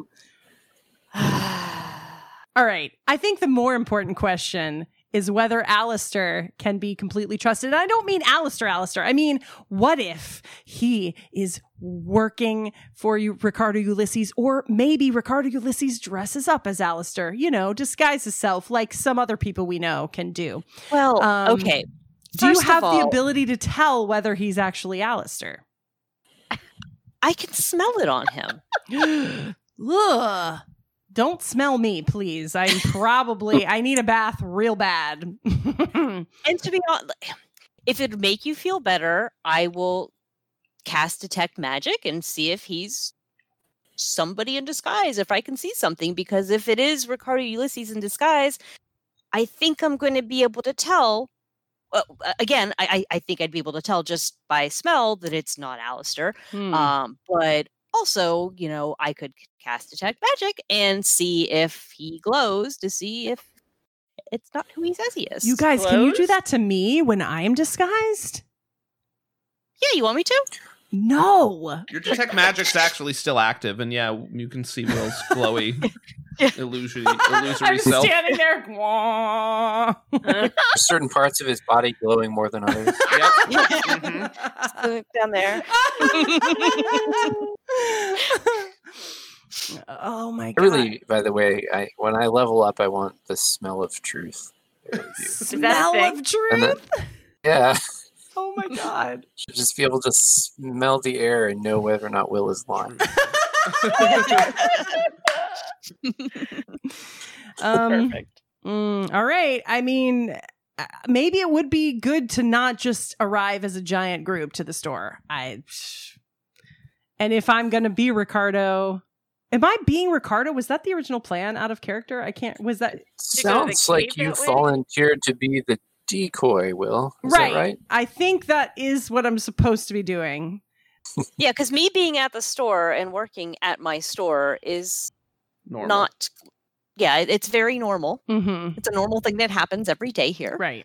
Speaker 8: all right. I think the more important question is whether Alistair can be completely trusted. And I don't mean Alistair, Alistair. I mean, what if he is working for you, Ricardo Ulysses, or maybe Ricardo Ulysses dresses up as Alistair, you know, disguise himself like some other people we know can do.
Speaker 6: Well,
Speaker 8: um,
Speaker 6: okay.
Speaker 8: Do you
Speaker 6: First
Speaker 8: have
Speaker 6: of all,
Speaker 8: the ability to tell whether he's actually Alistair?
Speaker 6: I can smell it on him.
Speaker 8: Ugh. Don't smell me, please. I'm probably, I need a bath real bad.
Speaker 6: And to be honest, if it'd make you feel better, I will cast Detect Magic and see if he's somebody in disguise, if I can see something. Because if it is Ricardo Ulysses in disguise, I think I'm going to be able to tell. Well, again, I, I think I'd be able to tell just by smell that it's not Alistair.
Speaker 8: Hmm.
Speaker 6: Um, but also, you know, I could cast Detect Magic and see if he glows to see if it's not who he says he is.
Speaker 8: You guys, can you do
Speaker 3: Glows?
Speaker 8: that to me when I'm disguised?
Speaker 6: Yeah, you want me to?
Speaker 8: No.
Speaker 1: Your detect magic's actually still active, and yeah, you can see Will's glowy illusory, illusory
Speaker 8: I'm
Speaker 1: self.
Speaker 8: standing there. Wah.
Speaker 4: There's certain parts of his body glowing more than others.
Speaker 1: Yep. Mhm.
Speaker 3: Down there.
Speaker 8: Oh my
Speaker 4: I
Speaker 8: god.
Speaker 4: really, by the way, I when I level up, I want the smell of truth. I really do.
Speaker 8: Smell
Speaker 3: thing?
Speaker 8: of truth.
Speaker 4: And then- Yeah,
Speaker 8: Oh my god.
Speaker 4: should just be able to smell the air and know whether or not Will is lying.
Speaker 8: um,
Speaker 3: Perfect.
Speaker 8: mm, all right. I mean, uh, maybe it would be good to not just arrive as a giant group to the store. I. And if I'm gonna be Ricardo, am I being Ricardo? Was that the original plan? Out of character? I can't. Was that
Speaker 4: Sounds
Speaker 3: cave
Speaker 4: like you
Speaker 3: that way?
Speaker 4: volunteered to be the decoy, Will. Is
Speaker 8: right?
Speaker 4: that right?
Speaker 8: I think that is what I'm supposed to be doing.
Speaker 6: Yeah, because me being at the store and working at my store is
Speaker 1: Normal.
Speaker 6: not. Yeah, it- it's very normal.
Speaker 8: Mm-hmm.
Speaker 6: It's a normal thing that happens every day here.
Speaker 8: Right.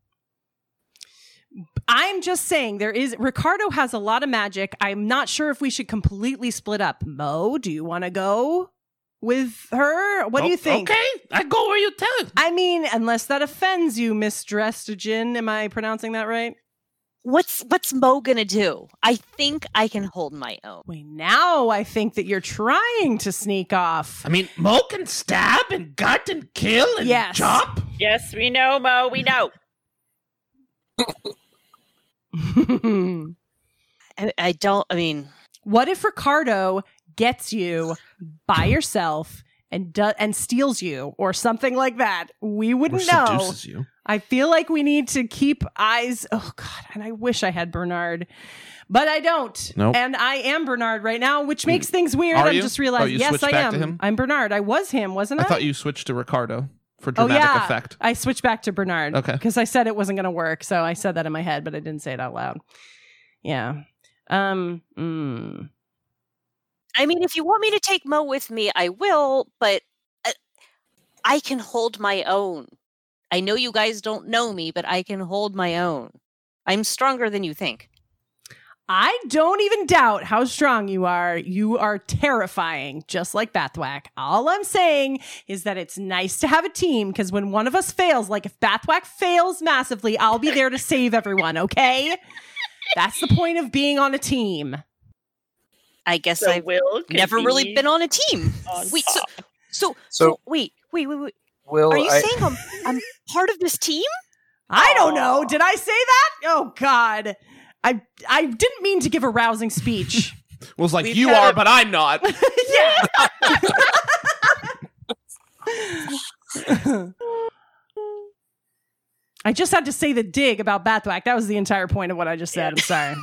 Speaker 8: I'm just saying there is Ricardo has a lot of magic. I'm not sure if we should completely split up. Mo, do you want to go with her? What do you think?
Speaker 2: Okay, I go where you tell.
Speaker 8: I mean, unless that offends you, Miss Drestogen. Am I pronouncing that right?
Speaker 6: What's what's Mo gonna do? I think I can hold my own.
Speaker 8: Wait, now I think that you're trying to sneak off.
Speaker 2: I mean, Mo can stab and gut and kill and
Speaker 8: Yes.
Speaker 2: chop.
Speaker 3: Yes, we know, Mo. We know.
Speaker 6: I, I don't. I mean,
Speaker 8: What if Ricardo gets you by yourself and do- and steals you or something like that? We
Speaker 1: Or
Speaker 8: wouldn't know.
Speaker 1: seduces you.
Speaker 8: I feel like we need to keep eyes. Oh God, and I wish I had Bernard, but I don't.
Speaker 1: Nope.
Speaker 8: And I am Bernard right now, which makes things weird.
Speaker 1: Are
Speaker 8: I'm
Speaker 1: you?
Speaker 8: just
Speaker 1: Oh,
Speaker 8: realizing.
Speaker 1: you
Speaker 8: Yes,
Speaker 1: switched
Speaker 8: I
Speaker 1: back
Speaker 8: am.
Speaker 1: to him?
Speaker 8: I'm Bernard. I was him, wasn't I?
Speaker 1: I thought you switched to Ricardo for
Speaker 8: Oh
Speaker 1: dramatic
Speaker 8: yeah,
Speaker 1: effect.
Speaker 8: I switched back to Bernard.
Speaker 1: Okay.
Speaker 8: because I said it wasn't going to work, so I said that in my head, but I didn't say it out loud. Yeah. Um. mm.
Speaker 6: I mean, if you want me to take Mo with me, I will. But uh, I can hold my own. I know you guys don't know me, but I can hold my own. I'm stronger than you think.
Speaker 8: I don't even doubt how strong you are. You are terrifying, just like Bathwack. All I'm saying is that it's nice to have a team, because when one of us fails, like if Bathwack fails massively, I'll be there to save everyone, okay? That's the point of being on a team.
Speaker 6: I guess
Speaker 3: So
Speaker 6: I've
Speaker 3: Will can
Speaker 6: never really
Speaker 3: be
Speaker 6: been on a team.
Speaker 3: on
Speaker 6: Wait, so,
Speaker 3: top.
Speaker 6: so, so,
Speaker 4: So-
Speaker 6: wait, wait, wait, wait.
Speaker 4: Will
Speaker 6: Are you
Speaker 4: I,
Speaker 6: saying I'm, I'm part of this team?
Speaker 8: I don't know.
Speaker 3: Aw.
Speaker 8: Did I say that? Oh, God. I I didn't mean to give a rousing speech.
Speaker 1: Was like,
Speaker 3: We've
Speaker 1: you
Speaker 3: had
Speaker 1: are,
Speaker 3: a-
Speaker 1: but I'm not.
Speaker 8: Yeah. I just had to say the dig about Bathwack. That was the entire point of what I just said. I'm sorry.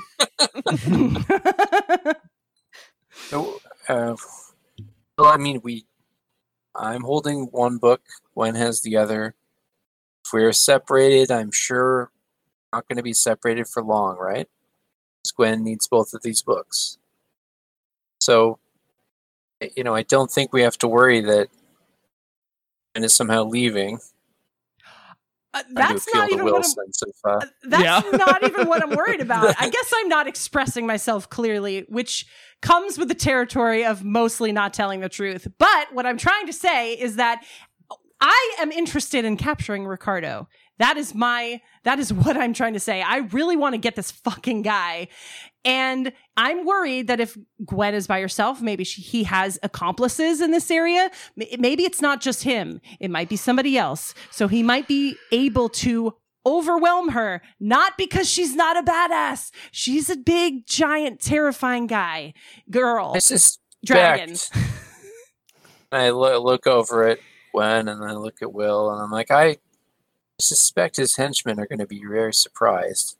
Speaker 4: no, uh, well, I mean, we. I'm holding one book. Gwen has the other. If we're separated, I'm sure we're not going to be separated for long, right? Because Gwen needs both of these books. So, you know, I don't think we have to worry that Gwen is somehow leaving.
Speaker 8: Uh,
Speaker 4: Trying to
Speaker 8: that's
Speaker 4: appeal
Speaker 8: not
Speaker 4: to
Speaker 8: even what
Speaker 4: Will's
Speaker 8: I'm...
Speaker 4: sense of, uh,
Speaker 8: That's
Speaker 1: Yeah.
Speaker 8: not even what I'm worried about. I guess I'm not expressing myself clearly, which comes with the territory of mostly not telling the truth. But what I'm trying to say is that I am interested in capturing Ricardo. That is my, that is what I'm trying to say. I really want to get this fucking guy. And I'm worried that if Gwen is by herself, maybe she, he has accomplices in this area. M- Maybe it's not just him. It might be somebody else. So he might be able to overwhelm her, not because she's not a badass. She's a big, giant, terrifying guy. Girl.
Speaker 4: I suspect.
Speaker 8: Dragon.
Speaker 4: I lo- look over at Gwen and I look at Will and I'm like, I suspect his henchmen are going to be very surprised.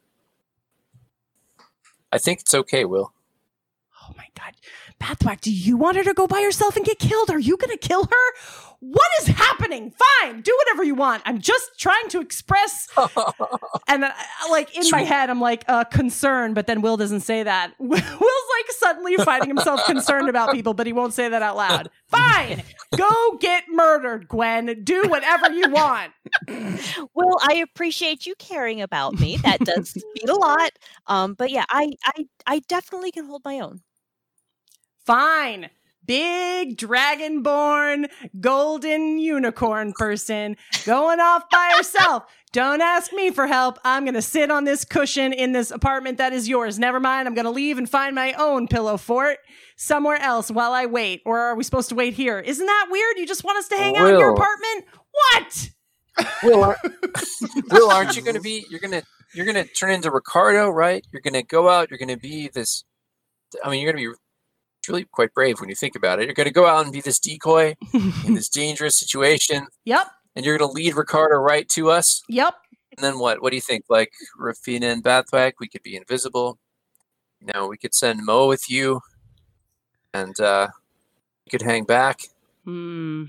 Speaker 4: I think it's okay, Will.
Speaker 8: Oh my God. Bathwack, do you want her to go by herself and get killed? Are you going to kill her? What is happening? Fine, do whatever you want. I'm just trying to express, and uh, like in my
Speaker 4: Sweet.
Speaker 8: head, I'm like uh, concerned, but then Will doesn't say that. Will's like suddenly finding himself concerned about people, but he won't say that out loud. Fine, go get murdered, Gwen. Do whatever you want.
Speaker 6: Well, I appreciate you caring about me. That does mean a lot. Um, but yeah, I, I, I definitely can hold my own.
Speaker 8: Fine. Big dragonborn golden unicorn person going off by herself. Don't ask me for help. I'm going to sit on this cushion in this apartment that is yours. Never mind. I'm going to leave and find my own pillow fort somewhere else while I wait. Or are we supposed to wait here? Isn't that weird? You just want us to hang out in your
Speaker 4: Will.
Speaker 8: apartment? What?
Speaker 4: Will, aren't, Will, aren't you going to be? You're going to you're going to turn into Ricardo, right? You're going to go out. You're going to be this. I mean, you're going to be really quite brave when you think about it. You're going to go out and be this decoy in this dangerous situation,
Speaker 8: Yep.
Speaker 4: and you're going to lead Ricardo right to us.
Speaker 8: Yep.
Speaker 4: And then what? What do you think? Like Rafina and Bathwack, we could be invisible. You know, we could send Mo with you, and uh, you could hang back.
Speaker 8: Hmm.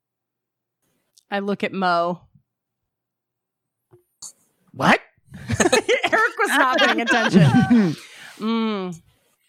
Speaker 8: I look at Mo.
Speaker 1: What?
Speaker 8: Eric was not paying attention. Mm.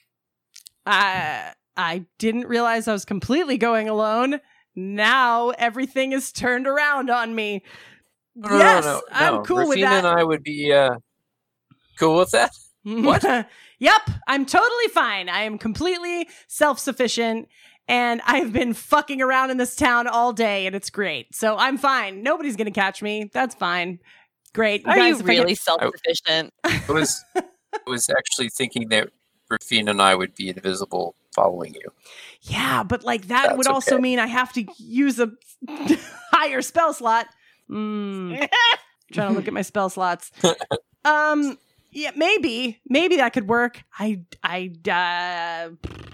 Speaker 8: I I didn't realize I was completely going alone. Now everything is turned around on me.
Speaker 4: No, no,
Speaker 8: yes,
Speaker 4: no, no,
Speaker 8: I'm
Speaker 4: no.
Speaker 8: cool
Speaker 4: Rafina
Speaker 8: with that.
Speaker 4: and I would be uh, cool with that. What?
Speaker 8: Yep, I'm totally fine. I am completely self-sufficient, and I've been fucking around in this town all day, and it's great. So I'm fine. Nobody's gonna catch me. That's fine. Great.
Speaker 6: Are
Speaker 8: Guys,
Speaker 6: you
Speaker 8: if I
Speaker 6: really
Speaker 8: get-
Speaker 6: self-sufficient?
Speaker 4: I was I was actually thinking that Rafina and I would be invisible following you.
Speaker 8: Yeah, but like that
Speaker 4: That's
Speaker 8: would also
Speaker 4: okay.
Speaker 8: mean I have to use a higher spell slot. Mm, trying to look at my spell slots. Um, yeah, maybe, maybe that could work. I, I, uh,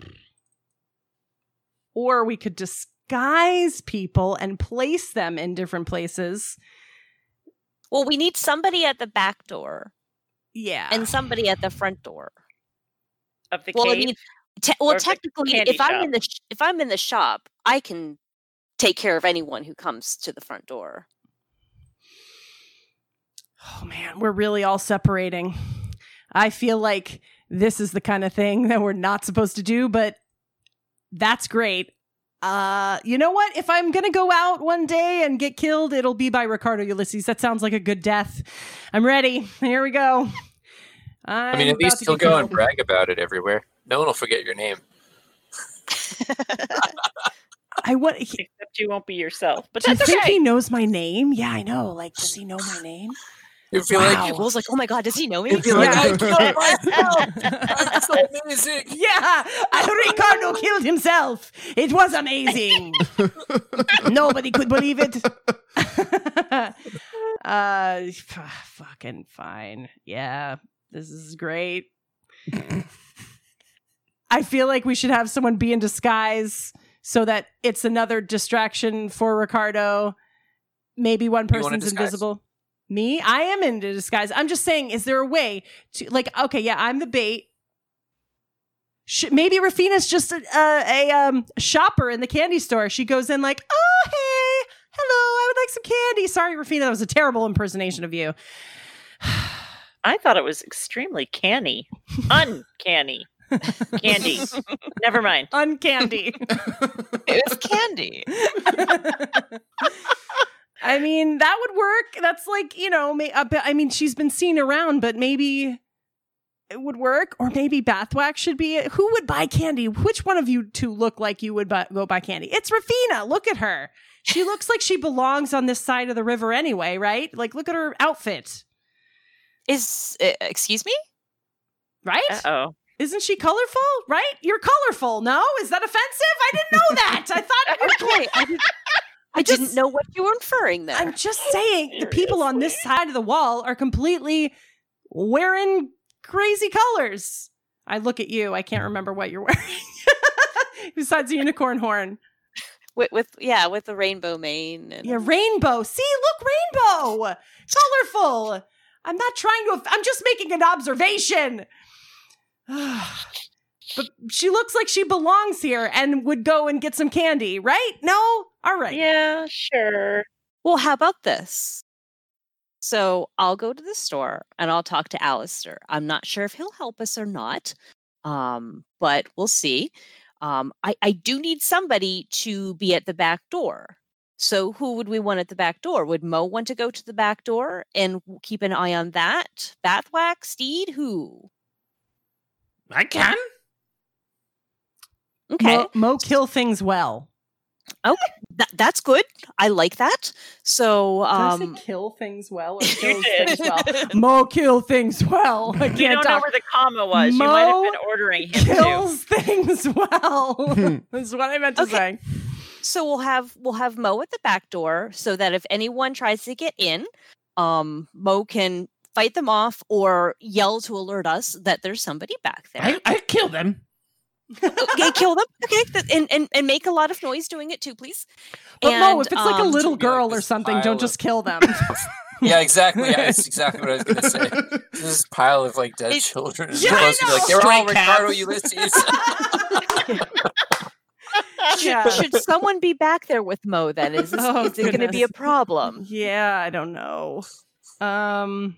Speaker 8: or we could disguise people and place them in different places.
Speaker 6: Well, we need somebody at the back door
Speaker 8: Yeah,
Speaker 6: and somebody at the front door.
Speaker 3: Of the
Speaker 6: Well, I
Speaker 3: cave.
Speaker 6: mean, te- well,
Speaker 3: Or the
Speaker 6: technically,
Speaker 3: candy
Speaker 6: if I'm
Speaker 3: shop.
Speaker 6: in the sh- if I'm in the shop, I can take care of anyone who comes to the front door.
Speaker 8: oh man, we're really all separating. I feel like this is the kind of thing that we're not supposed to do, but that's great. Uh, you know what? If I'm gonna go out one day and get killed, it'll be by Ricardo Ulysses. That sounds like a good death. I'm ready. Here we go.
Speaker 4: I mean, at least you'll go and brag about it everywhere. No one will forget your name.
Speaker 8: I want.
Speaker 3: Except you won't be yourself. But
Speaker 8: do you
Speaker 3: that's
Speaker 8: think
Speaker 3: okay.
Speaker 8: he knows my name? Yeah, I know. Like, does he know my name?
Speaker 4: You feel
Speaker 8: Wow.
Speaker 4: like
Speaker 6: Will's like, oh my god, does he know me?
Speaker 4: you'd be like,
Speaker 8: Yeah.
Speaker 4: I killed myself. I'm so amazing.
Speaker 8: Yeah, Ricardo killed himself. It was amazing. Nobody could believe it. uh, f- fucking fine. Yeah, this is great. I feel like we should have someone be in disguise so that it's another distraction for Ricardo. Maybe one
Speaker 4: You want a
Speaker 8: person's
Speaker 4: disguise?
Speaker 8: invisible. Me? I am in disguise. I'm just saying, is there a way to, like, okay, yeah, I'm the bait. Sh- maybe Rafina's just a, a, a um, shopper in the candy store. She goes in like, oh, hey, hello, I would like some candy. Sorry, Rafina, that was a terrible impersonation of you.
Speaker 3: I thought it was extremely canny. Uncanny. Candy. Never mind.
Speaker 8: Uncandy.
Speaker 6: It was candy.
Speaker 8: I mean, that would work. That's like, you know, may, uh, I mean, she's been seen around, but maybe it would work. Or maybe Bathwax should be it. Who would buy candy? Which one of you two look like you would buy, go buy candy? It's Rafina. Look at her. She looks like she belongs on this side of the river anyway, right? Like, look at her outfit.
Speaker 6: Is uh, excuse me?
Speaker 8: Right?
Speaker 3: Uh-oh.
Speaker 8: Isn't she colorful? Right? You're colorful. No? Is that offensive? I didn't know that. I thought
Speaker 6: Okay, I, did, I,
Speaker 8: I just-
Speaker 6: didn't know what you were inferring there.
Speaker 8: I'm just saying the people on this side of the wall are completely wearing crazy colors. I look at you. I can't remember what you're wearing. Besides the unicorn horn.
Speaker 6: with, with yeah, with the rainbow mane. And...
Speaker 8: Yeah, rainbow. See, look, rainbow. Colorful. I'm not trying to, I'm just making an observation. But she looks like she belongs here and would go and get some candy, right? No? All right.
Speaker 3: Yeah, sure.
Speaker 6: Well, how about this? So I'll go to the store and I'll talk to Alistair. I'm not sure if he'll help us or not, um, but we'll see. Um, I, I do need somebody to be at the back door. So who would we want at the back door? Would Mo want to go to the back door and keep an eye on that? Bathwax, Steed, who?
Speaker 1: I can.
Speaker 6: Okay.
Speaker 8: Mo, Mo kill things well.
Speaker 6: Okay, that, that's good. I like that. So,
Speaker 8: Did I
Speaker 6: um,
Speaker 8: say kill things well or
Speaker 3: You
Speaker 8: kills
Speaker 3: did.
Speaker 8: things well? Mo kill things well. I
Speaker 3: You
Speaker 8: can't
Speaker 3: don't know
Speaker 8: talk.
Speaker 3: where the comma was. You might have
Speaker 8: Mo
Speaker 3: been ordering him too.
Speaker 8: Kills things well. That's what I meant to
Speaker 6: Okay.
Speaker 8: say.
Speaker 6: so we'll have we'll have Mo at the back door, so that if anyone tries to get in, um, Mo can fight them off or yell to alert us that there's somebody back there.
Speaker 1: I, I kill them.
Speaker 6: Okay, kill them. Okay, th- and, and and make a lot of noise doing it too, please.
Speaker 8: But Mo,
Speaker 6: And,
Speaker 8: if it's like a
Speaker 6: um,
Speaker 8: little
Speaker 4: Should be like
Speaker 8: girl or
Speaker 4: this
Speaker 8: something,
Speaker 4: pile
Speaker 8: don't
Speaker 4: of-
Speaker 8: just kill them.
Speaker 4: Yeah, exactly. Yeah, that's exactly what I was going to say. This pile of like dead
Speaker 6: It-
Speaker 4: children is
Speaker 8: Yeah, I
Speaker 4: supposed to be like,
Speaker 8: know.
Speaker 4: they were all
Speaker 1: Stray
Speaker 4: Ricardo
Speaker 1: cats.
Speaker 4: Ulysses.
Speaker 8: Yeah.
Speaker 6: Should someone be back there with Mo? Then is this,
Speaker 8: Oh,
Speaker 6: is it going to be a
Speaker 8: goodness.
Speaker 6: problem?
Speaker 8: Yeah, I don't know. Um,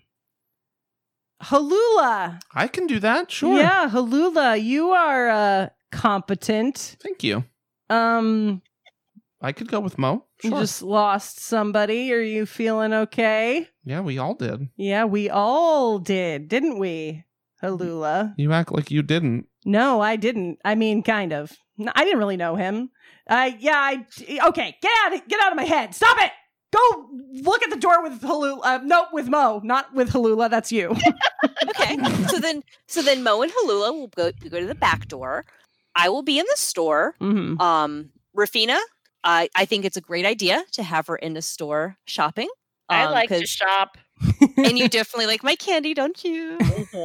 Speaker 8: Halula.
Speaker 1: I can do that. Sure.
Speaker 8: Yeah, Halula, you are uh, competent.
Speaker 1: Thank you.
Speaker 8: Um,
Speaker 1: I could go with Mo.
Speaker 8: you
Speaker 1: Sure.
Speaker 8: just lost somebody. Are you feeling okay?
Speaker 1: Yeah, we all did.
Speaker 8: Yeah, we all did, didn't we, Halula?
Speaker 1: You act like you didn't.
Speaker 8: No, I didn't. I mean, kind of. N- I didn't really know him. Uh, yeah, I. Okay, get out! Of, get out of my head! Stop it! Go look at the door with Halula. Uh, no, with Mo, not with Halula. That's you.
Speaker 6: Okay, so then so then Mo and Halula will go go to the back door. I will be in the store.
Speaker 8: Mm-hmm.
Speaker 6: Um, Rafina, I I think it's a great idea to have her in the store shopping.
Speaker 3: I
Speaker 6: um,
Speaker 3: like to
Speaker 6: 'cause-
Speaker 3: shop.
Speaker 6: and you definitely like my candy, don't you?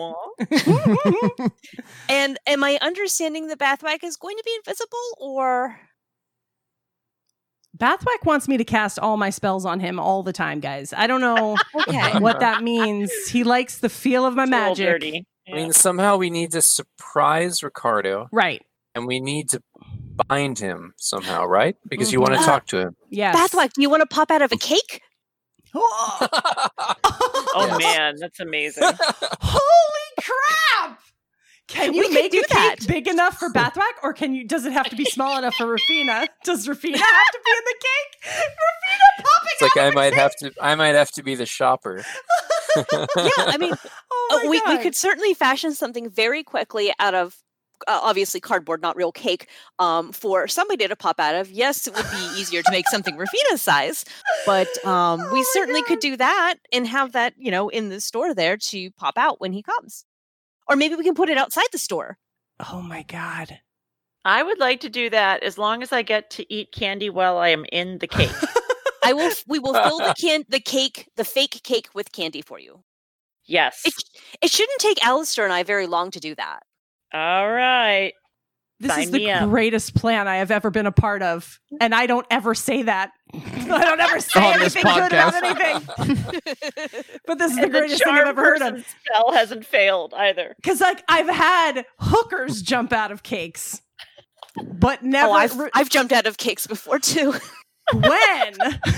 Speaker 6: And am I understanding the Bathwack is going to be invisible, or
Speaker 8: Bathwack wants me to cast all my spells on him all the time, guys. I don't know
Speaker 6: okay?
Speaker 8: what that means. He likes the feel of my
Speaker 3: It's a little
Speaker 8: magic.
Speaker 3: dirty.
Speaker 4: I mean, somehow we need to surprise Ricardo,
Speaker 8: Right.
Speaker 4: and we need to bind him somehow, right? Because you
Speaker 8: Mhm.
Speaker 4: want to
Speaker 6: Uh,
Speaker 4: talk to him.
Speaker 8: Yes.
Speaker 6: Bathwack, do you want to pop out of a cake?
Speaker 3: Oh
Speaker 4: Yes.
Speaker 3: man, that's amazing.
Speaker 8: Holy crap! Can you
Speaker 6: We could
Speaker 8: make
Speaker 6: do
Speaker 8: a cake
Speaker 6: that.
Speaker 8: big enough for Bathwack, or can you? Does it have to be small enough for Rafina? Does Rafina have to be in the cake? Rafina popping
Speaker 4: It's like
Speaker 8: out
Speaker 4: I
Speaker 8: of a
Speaker 4: might
Speaker 8: cake?
Speaker 4: have to. I might have to be the shopper.
Speaker 6: Yeah, I mean,
Speaker 8: Oh
Speaker 6: Oh, we, we
Speaker 8: God.
Speaker 6: could certainly fashion something very quickly out of uh, obviously cardboard, not real cake, um, for somebody to pop out of. Yes, it would be easier to make something Rafina's size, but um,
Speaker 8: Oh
Speaker 6: we
Speaker 8: my
Speaker 6: certainly
Speaker 8: God.
Speaker 6: could do that and have that, you know, in the store there to pop out when he comes. Or maybe we can put it outside the store.
Speaker 8: Oh my God.
Speaker 3: I would like to do that as long as I get to eat candy while I am in the cake.
Speaker 6: I will. We will fill the can the cake, the fake cake, with candy for you.
Speaker 3: Yes.
Speaker 6: It it shouldn't take Alistair and I very long to do that.
Speaker 3: All right.
Speaker 8: This
Speaker 3: Sign
Speaker 8: is the
Speaker 3: me up.
Speaker 8: greatest plan I have ever been a part of. And I don't ever say that. I don't ever say
Speaker 1: On this
Speaker 8: anything good about
Speaker 1: podcast.
Speaker 8: anything. But this is the
Speaker 3: And the
Speaker 8: greatest thing I've
Speaker 3: charm
Speaker 8: ever heard of.
Speaker 3: person spell hasn't failed either.
Speaker 8: Because, like, I've had hookers jump out of cakes, but never.
Speaker 6: Oh, I've I've jumped out of cakes before too.
Speaker 8: Gwen.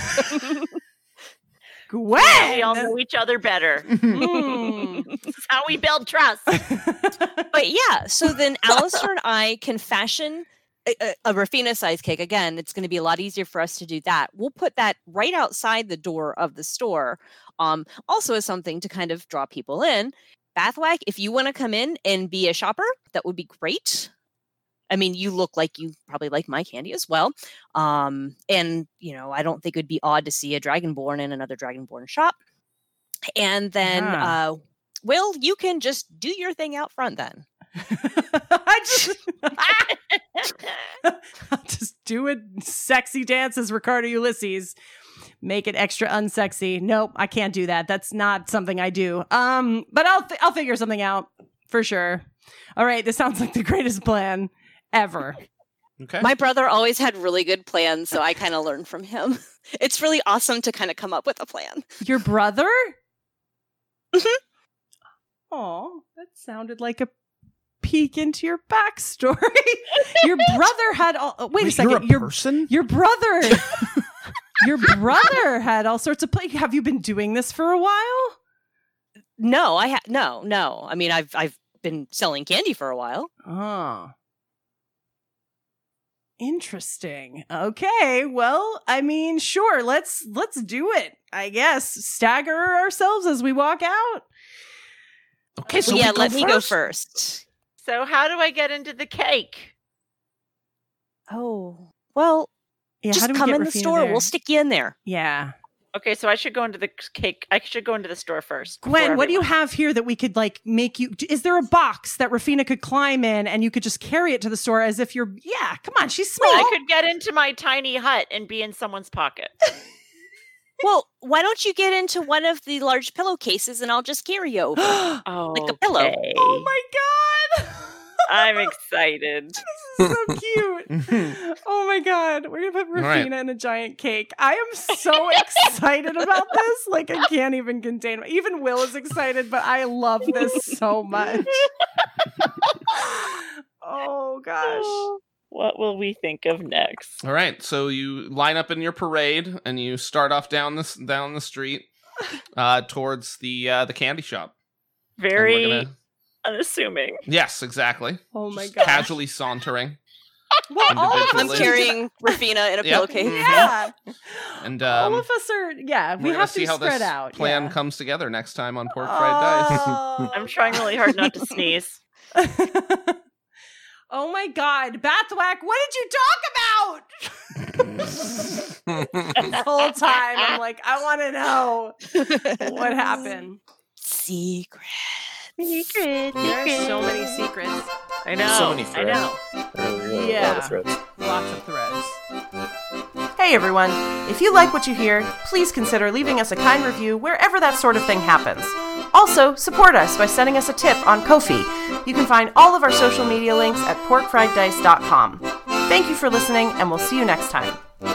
Speaker 8: Gwen.
Speaker 3: We all know each other better.
Speaker 8: Mm.
Speaker 3: This is how we build trust.
Speaker 6: But yeah, so then Alistair and I can fashion a, a, a Rafina size cake. Again, it's going to be a lot easier for us to do that. We'll put that right outside the door of the store. Um, also as something to kind of draw people in. Bathwack, if you want to come in and be a shopper, that would be great. I mean, you look like you probably like my candy as well. Um, and, you know, I don't think it would be odd to see a Dragonborn in another Dragonborn shop. And then,
Speaker 8: Yeah.
Speaker 6: uh, Will, you can just do your thing out front then.
Speaker 8: I just, I'll just do a sexy dance as Ricardo Ulysses. Make it extra unsexy. Nope, I can't do that. That's not something I do. Um, but I'll th- I'll figure something out for sure. All right, this sounds like the greatest plan ever.
Speaker 1: Okay.
Speaker 6: My brother always had really good plans, so I kind of learned from him. It's really awesome to kind of come up with a plan.
Speaker 8: Your brother?
Speaker 6: Mhm.
Speaker 8: Oh, that sounded like a peek into your backstory. Your brother had all. oh, wait, a second.
Speaker 1: You're a
Speaker 8: your
Speaker 1: person?
Speaker 8: your brother. Your brother had all sorts of play. Have you been doing this for a while?
Speaker 6: No, I ha- no, no. I mean, I've I've been selling candy for a while.
Speaker 8: Oh. Interesting. Okay. Well, I mean, sure. Let's let's do it. I guess stagger ourselves as we walk out.
Speaker 1: Okay, so
Speaker 6: Well, yeah,
Speaker 1: we go
Speaker 6: let me go
Speaker 1: first?
Speaker 6: first.
Speaker 3: So how do I get into the cake?
Speaker 6: Oh, well,
Speaker 8: Yeah, how
Speaker 6: just
Speaker 8: do we
Speaker 6: come
Speaker 8: get
Speaker 6: in the
Speaker 8: Rafina
Speaker 6: store.
Speaker 8: there?
Speaker 6: We'll stick you in there.
Speaker 8: Yeah.
Speaker 3: Okay, so I should go into the cake. I should go into the store first. before
Speaker 8: Gwen, what do you
Speaker 3: everyone.
Speaker 8: have here that we could like make you? Is there a box that Rafina could climb in and you could just carry it to the store as if you're? Yeah, come on, she's small.
Speaker 3: I could get into my tiny hut and be in someone's pocket.
Speaker 6: Well, why don't you get into one of the large pillowcases and I'll just carry you over?
Speaker 3: Oh,
Speaker 6: Like a pillow.
Speaker 8: Oh my god!
Speaker 3: I'm excited.
Speaker 8: This is so cute. Oh my god, we're gonna put
Speaker 1: right.
Speaker 8: Rafina in a giant cake. I am so excited about this. Like I can't even contain it. Even Will is excited, but I love this so much. Oh gosh.
Speaker 3: What will we think of next?
Speaker 1: All right, so you line up in your parade and you start off down this down the street uh, towards the uh, the candy shop. And we're
Speaker 3: Very
Speaker 1: gonna-
Speaker 3: unassuming.
Speaker 1: Yes, exactly.
Speaker 8: Oh my
Speaker 1: Just
Speaker 8: gosh.
Speaker 1: casually sauntering.
Speaker 8: Well, all of us
Speaker 6: I'm
Speaker 1: Individually.
Speaker 6: carrying Rafina in a
Speaker 1: Yep.
Speaker 6: pillowcase.
Speaker 8: Yeah.
Speaker 1: And
Speaker 8: all
Speaker 1: um,
Speaker 8: of us are. Yeah, we
Speaker 1: we're gonna
Speaker 8: have
Speaker 1: see
Speaker 8: to
Speaker 1: how
Speaker 8: spread
Speaker 1: this
Speaker 8: out.
Speaker 1: plan
Speaker 8: yeah.
Speaker 1: comes together next time on Pork Fried Dice.
Speaker 8: Oh.
Speaker 3: I'm trying really hard not to sneeze.
Speaker 8: Oh my god, Bathwack, what did you talk about? This whole time, I'm like, I want to know what happened.
Speaker 6: Secret.
Speaker 3: Secret,
Speaker 8: There's so many secrets,
Speaker 3: I know.
Speaker 4: So many
Speaker 3: I
Speaker 4: threads.
Speaker 3: know.
Speaker 4: Really, really a lot
Speaker 8: Yeah.
Speaker 4: of threads.
Speaker 8: lots of threads.
Speaker 5: Hey everyone, if you like what you hear, please consider leaving us a kind review wherever that sort of thing happens. Also, support us by sending us a tip on Ko-fi. You can find all of our social media links at pork fried dice dot com. Thank you for listening, and we'll see you next time.